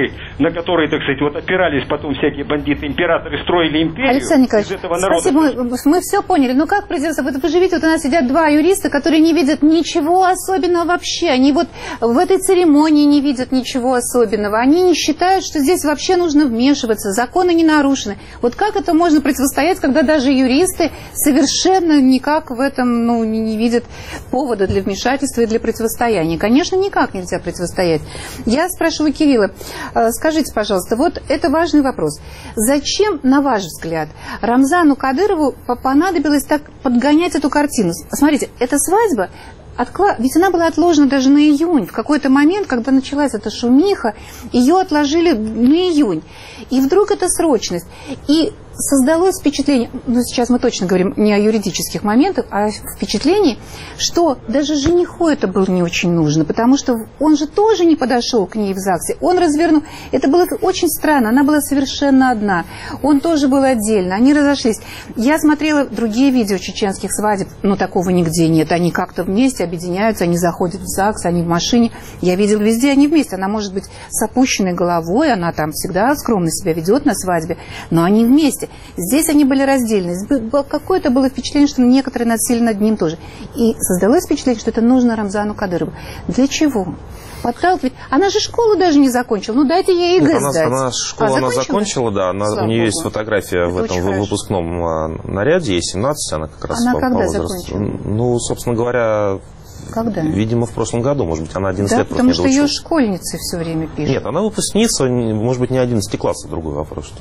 на который, так сказать, вот опирались потом всякие бандиты, императоры, строили империю. Александр Николаевич, спасибо, мы все поняли. Но как противостоять? Вы же видите, вот у нас сидят два юриста, которые не видят ничего особенного вообще. Они вот в этой церемонии не видят ничего особенного. Они не считают, что здесь вообще нужно вмешиваться, законы не нарушены. Вот как это можно противостоять, когда даже юристы совершенно никак в этом не видят повода для вмешательства и для противостояния? Конечно, никак нельзя противостоять. Я спрашиваю Кирилла, скажите, пожалуйста, вот это важный вопрос. Зачем, на ваш взгляд, Рамзану Кадырову понадобилось так подгонять эту картину? Смотрите, эта свадьба, ведь она была отложена даже на июнь. В какой-то момент, когда началась эта шумиха, ее отложили на июнь. И вдруг это срочность. И создалось впечатление, сейчас мы точно говорим не о юридических моментах, а о впечатлении, что даже жениху это было не очень нужно, потому что он же тоже не подошел к ней в ЗАГСе, он развернул, это было очень странно, она была совершенно одна, он тоже был отдельно, они разошлись. Я смотрела другие видео чеченских свадеб, но такого нигде нет, они как-то вместе объединяются, они заходят в ЗАГС, они в машине, я видела везде, они вместе, она может быть с опущенной головой, она там всегда скромно себя ведет на свадьбе, но они вместе. Здесь они были раздельны. Какое-то было впечатление, что некоторые насилие над ним тоже. И создалось впечатление, что это нужно Рамзану Кадырову. Для чего? Подталкивать. Она же школу даже не закончила. Дайте ей ЕГЭ сдать. Она закончила, да. У нее есть фотография в этом выпускном наряде. Ей 17, она как раз по когда закончила? Собственно говоря... Когда? Видимо, в прошлом году, может быть, она 11 лет просто потому не что доучилась. ее школьницы все время пишут. Нет, она выпускница, может быть, не 11 классов, другой вопрос. Что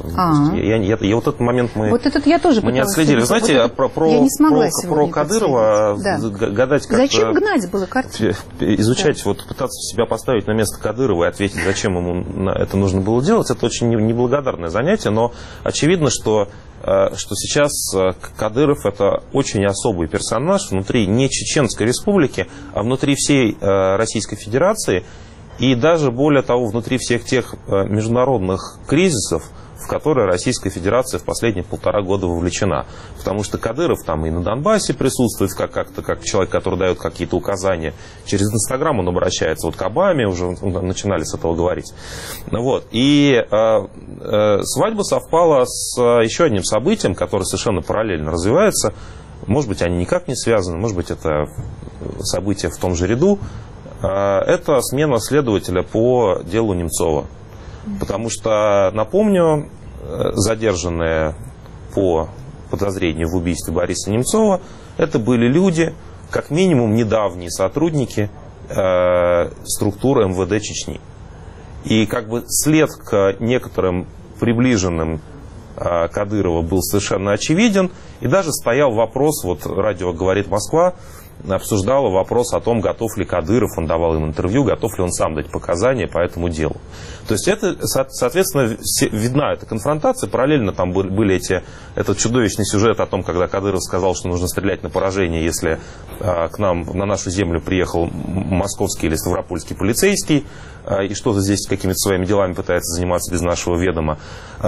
я вот этот момент мы не отследили. Знаете, про Кадырова гадать как-то... Зачем гнать было картину? Изучать, пытаться себя поставить на место Кадырова и ответить, зачем ему это нужно было делать, это очень неблагодарное занятие, но очевидно, что сейчас Кадыров – это очень особый персонаж внутри не Чеченской республики, а внутри всей Российской Федерации и даже, более того, внутри всех тех международных кризисов, в которые Российская Федерация в последние 1,5 года вовлечена. Потому что Кадыров там и на Донбассе присутствует как человек, который дает какие-то указания. Через Инстаграм он обращается к Обаме, уже начинали с этого говорить. И свадьба совпала с еще одним событием, которое совершенно параллельно развивается. Может быть, они никак не связаны, может быть, это событие в том же ряду. Это смена следователя по делу Немцова. Потому что, напомню, задержанные по подозрению в убийстве Бориса Немцова, это были люди, как минимум, недавние сотрудники структуры МВД Чечни. И след к некоторым приближенным Кадырова был совершенно очевиден. И даже стоял вопрос, радио «Говорит Москва» обсуждало вопрос о том, готов ли Кадыров, он давал им интервью, готов ли он сам дать показания по этому делу. То есть это, соответственно, видна эта конфронтация. Параллельно там были этот чудовищный сюжет о том, когда Кадыров сказал, что нужно стрелять на поражение, если к нам, на нашу землю приехал московский или ставропольский полицейский, и что-то здесь какими-то своими делами пытается заниматься без нашего ведома.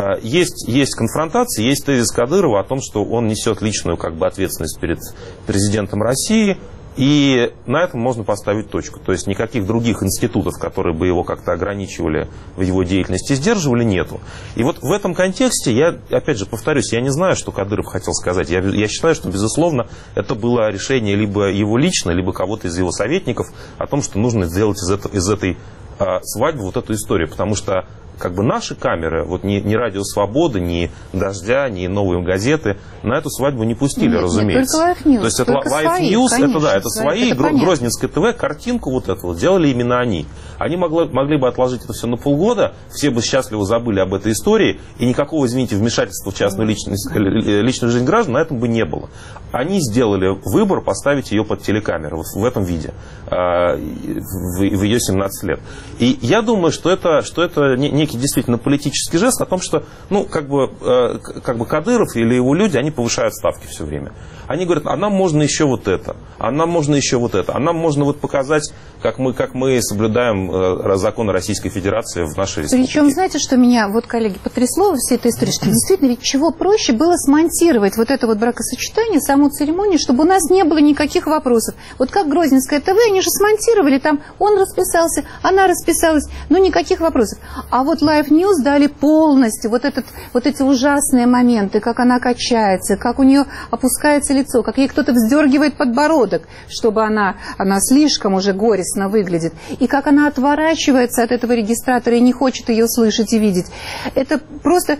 Есть конфронтация, есть тезис Кадырова о том, что он несет личную ответственность перед президентом России, и на этом можно поставить точку. То есть никаких других институтов, которые бы его как-то ограничивали в его деятельности, сдерживали, нету. И в этом контексте, я опять же повторюсь, я не знаю, что Кадыров хотел сказать. Я считаю, что, безусловно, это было решение либо его лично, либо кого-то из его советников о том, что нужно сделать из этой свадьбы эту историю. Потому что наши камеры, ни Радио Свободы, ни Дождя, ни Новые газеты на эту свадьбу не пустили, разумеется. Только Life News. То есть это Life News, это свои, Грозненское ТВ, картинку делали именно они. Они могли бы отложить это все на полгода, все бы счастливо забыли об этой истории, и никакого, извините, вмешательства в частную личную жизнь граждан на этом бы не было. Они сделали выбор поставить ее под телекамеру в этом виде, в ее 17 лет. И я думаю, что это некий некий действительно политический жест о том, что, ну, как бы Кадыров или его люди, они повышают ставки все время. Они говорят, а нам можно еще вот это, а нам можно еще вот это, а нам можно вот показать, как мы соблюдаем законы Российской Федерации в нашей республике. Причем, знаете, что меня, вот, коллеги, потрясло во всей этой истории, что действительно ведь чего проще было смонтировать вот это вот бракосочетание, саму церемонию, чтобы у нас не было никаких вопросов. Вот как Грозненское ТВ, они же смонтировали, там он расписался, она расписалась, но никаких вопросов. А вот Live News дали полностью вот эти ужасные моменты, как она качается, как у нее опускается лицо, как ей кто-то вздергивает подбородок, чтобы она слишком уже горестно выглядит, и как она отворачивается от этого регистратора и не хочет ее слышать и видеть. Это просто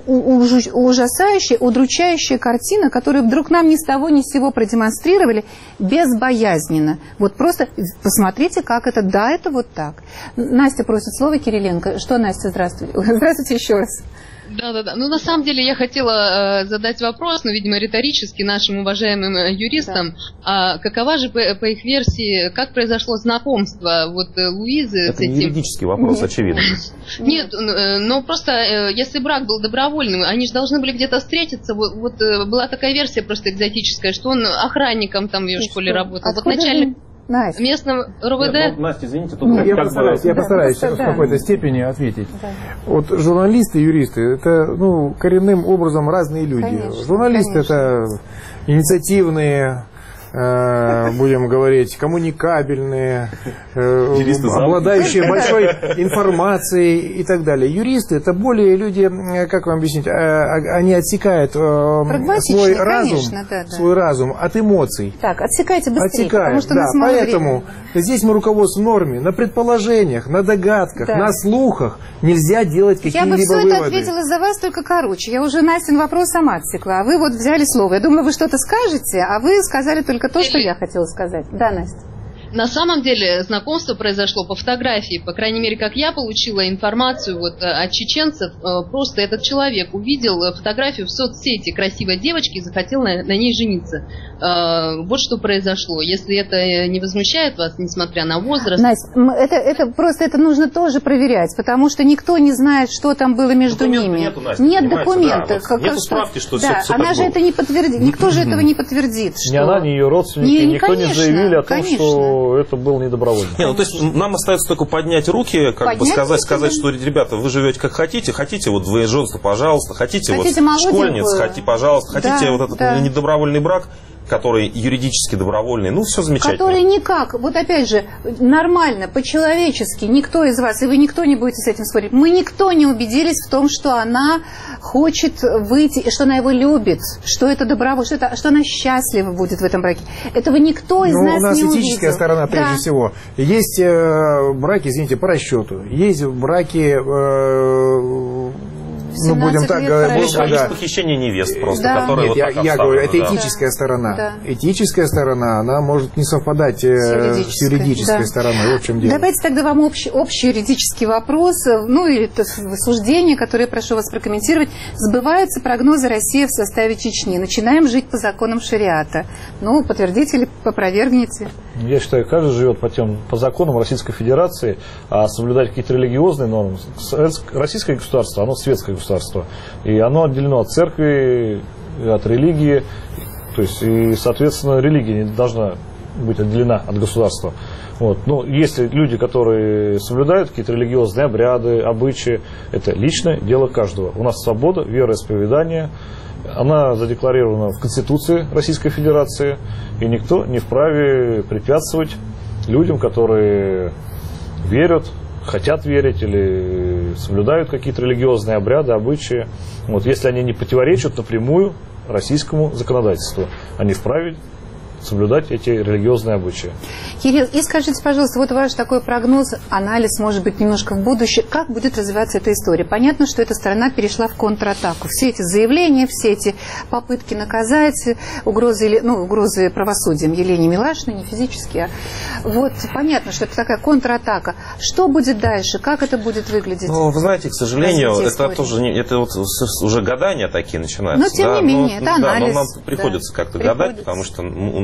ужасающая, удручающая картина, которую вдруг нам ни с того ни с сего продемонстрировали безбоязненно. Вот просто посмотрите, как это, да, это вот так. Настя просит слово, Кириленко. Что, Настя, здравствуйте. Здравствуйте еще раз. Да. Ну, на самом деле, я хотела задать вопрос, ну, видимо, риторически нашим уважаемым юристам. Да. А какова же, по их версии, как произошло знакомство вот Луизы это с этим? Это юридический вопрос, очевидно. Нет, но просто, если брак был добровольным, они же должны были где-то встретиться. Вот была такая версия просто экзотическая, что он охранником там в ее школе работал. Вот начальник... Настя. Местном РОВД? Нет, ну, Настя, извините, тут я постараюсь в какой-то степени ответить. Да. Вот журналисты, юристы, это, ну, коренным образом разные люди. Конечно, журналисты конечно. Это инициативные, будем говорить, коммуникабельные, обладающие большой информацией и так далее. Юристы — это более люди, как вам объяснить, они отсекают свой разум от эмоций. Так, отсекайте быстрее, потому что у нас мало поэтому времени. Здесь мы руководствуем норме, на предположениях, на догадках, на слухах. Нельзя делать какие-либо выводы. Я бы все это ответила за вас, только короче. Я уже Настин вопрос сама отсекла, а вы вот взяли слово. Я думала, вы что-то скажете, а вы сказали только то, что я хотела сказать. Да, Настя. На самом деле знакомство произошло по фотографии, по крайней мере, как я получила информацию вот от чеченцев, просто этот человек увидел фотографию в соцсети красивой девочки и захотел на ней жениться. Вот что произошло. Если это не возмущает вас, несмотря на возраст... Настя, это нужно тоже проверять, потому что никто не знает, что там было между ними. Нету, Настя, нет документов. Да, вот нету справки, что все она же это не подтвердит. Никто же этого не подтвердит. Ни она, ни ее родственники, никто не заявили о том, что это был недобровольно. Не, ну, то есть нам остается только поднять руки, как бы сказать, что, ребята, вы живете как хотите, вот двоеженство, пожалуйста, хотите вот школьниц, пожалуйста, хотите вот этот недобровольный брак, который юридически добровольный, ну, все замечательно. Который никак, вот опять же, нормально, по-человечески, никто из вас, и вы никто не будете с этим спорить, мы никто не убедились в том, что она хочет выйти, что она его любит, что это добровольно, что она счастлива будет в этом браке. Этого никто из нас не увидел. У нас этическая сторона, прежде всего. Есть браки, извините, по расчету, есть браки... Ну, будем так говорить. Есть похищение невест просто, которые вот так я говорю, это этическая сторона. Да. Этическая сторона, она может не совпадать с юридической стороной. Вот в чем дело. Давайте тогда вам общий юридический вопрос, ну или суждение, которое я прошу вас прокомментировать. Сбываются прогнозы России в составе Чечни. Начинаем жить по законам шариата. Ну, подтвердите или опровергните? Я считаю, каждый живет по законам Российской Федерации, а соблюдать какие-то религиозные нормы. Российское государство, оно светское государство. И оно отделено от церкви, от религии. То есть, и, соответственно, религия не должна быть отделена от государства. Вот. Но если люди, которые соблюдают какие-то религиозные обряды, обычаи, это личное дело каждого. У нас свобода вероисповедания. Она задекларирована в Конституции Российской Федерации. И никто не вправе препятствовать людям, которые верят, хотят верить или соблюдают какие-то религиозные обряды, обычаи. Вот, если они не противоречат напрямую российскому законодательству, они вправе соблюдать эти религиозные обычаи. Кирилл, и скажите, пожалуйста, вот ваш такой прогноз, анализ, может быть, немножко в будущее, как будет развиваться эта история? Понятно, что эта сторона перешла в контратаку. Все эти заявления, все эти попытки наказать, угрозы правосудием Елене Милашиной, не физически, а вот понятно, что это такая контратака. Что будет дальше? Как это будет выглядеть? Ну, вы знаете, к сожалению, это тоже это вот уже гадания такие начинаются. Но тем не менее, это анализ. Но нам приходится как-то гадать, потому что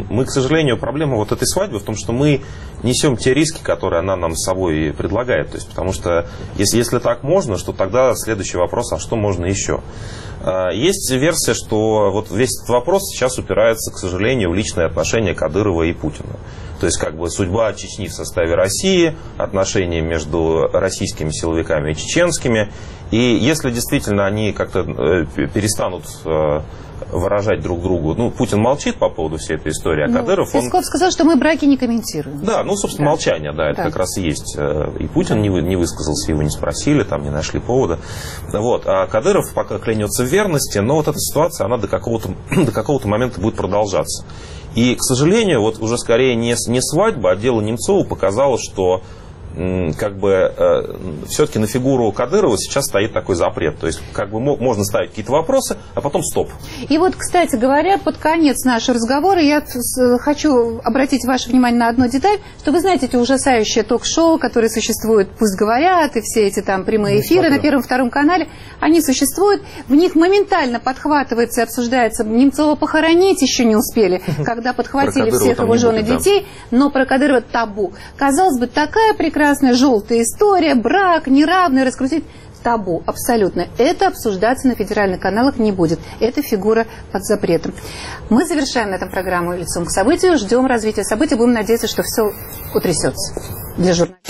мы, к сожалению, проблема вот этой свадьбы в том, что мы несем те риски, которые она нам с собой предлагает. То есть, потому что если так можно, что тогда следующий вопрос, а что можно еще? Есть версия, что вот весь этот вопрос сейчас упирается, к сожалению, в личные отношения Кадырова и Путина. То есть, как бы, судьба Чечни в составе России, отношения между российскими силовиками и чеченскими. И если действительно они как-то перестанут выражать друг другу, ну, Путин молчит по поводу всей этой истории, а Кадыров... Песков сказал, что мы браки не комментируем. Да, ну, собственно, молчание, да, это как раз и есть. И Путин не высказался, его не спросили, там не нашли повода. Вот. А Кадыров пока клянется в верности, но вот эта ситуация, она до какого-то момента будет продолжаться. И, к сожалению, вот уже скорее не свадьба, а дело Немцова показало, что как бы все-таки на фигуру Кадырова сейчас стоит такой запрет. То есть, как бы можно ставить какие-то вопросы, а потом стоп. И вот, кстати говоря, под конец нашего разговора я хочу обратить ваше внимание на одну деталь, что вы знаете эти ужасающие ток-шоу, которые существуют, пусть говорят, и все эти там прямые эфиры на Первом-Втором канале, они существуют, в них моментально подхватывается и обсуждается. Немцова похоронить еще не успели, когда подхватили всех его жен и детей, но про Кадырова табу. Казалось бы, такая прекрасная желтая история, брак, неравный, раскрутить. Табу, абсолютно. Это обсуждаться на федеральных каналах не будет. Это фигура под запретом. Мы завершаем на этом программу «Лицом к событию». Ждем развития событий. Будем надеяться, что все утрясется для журналистов.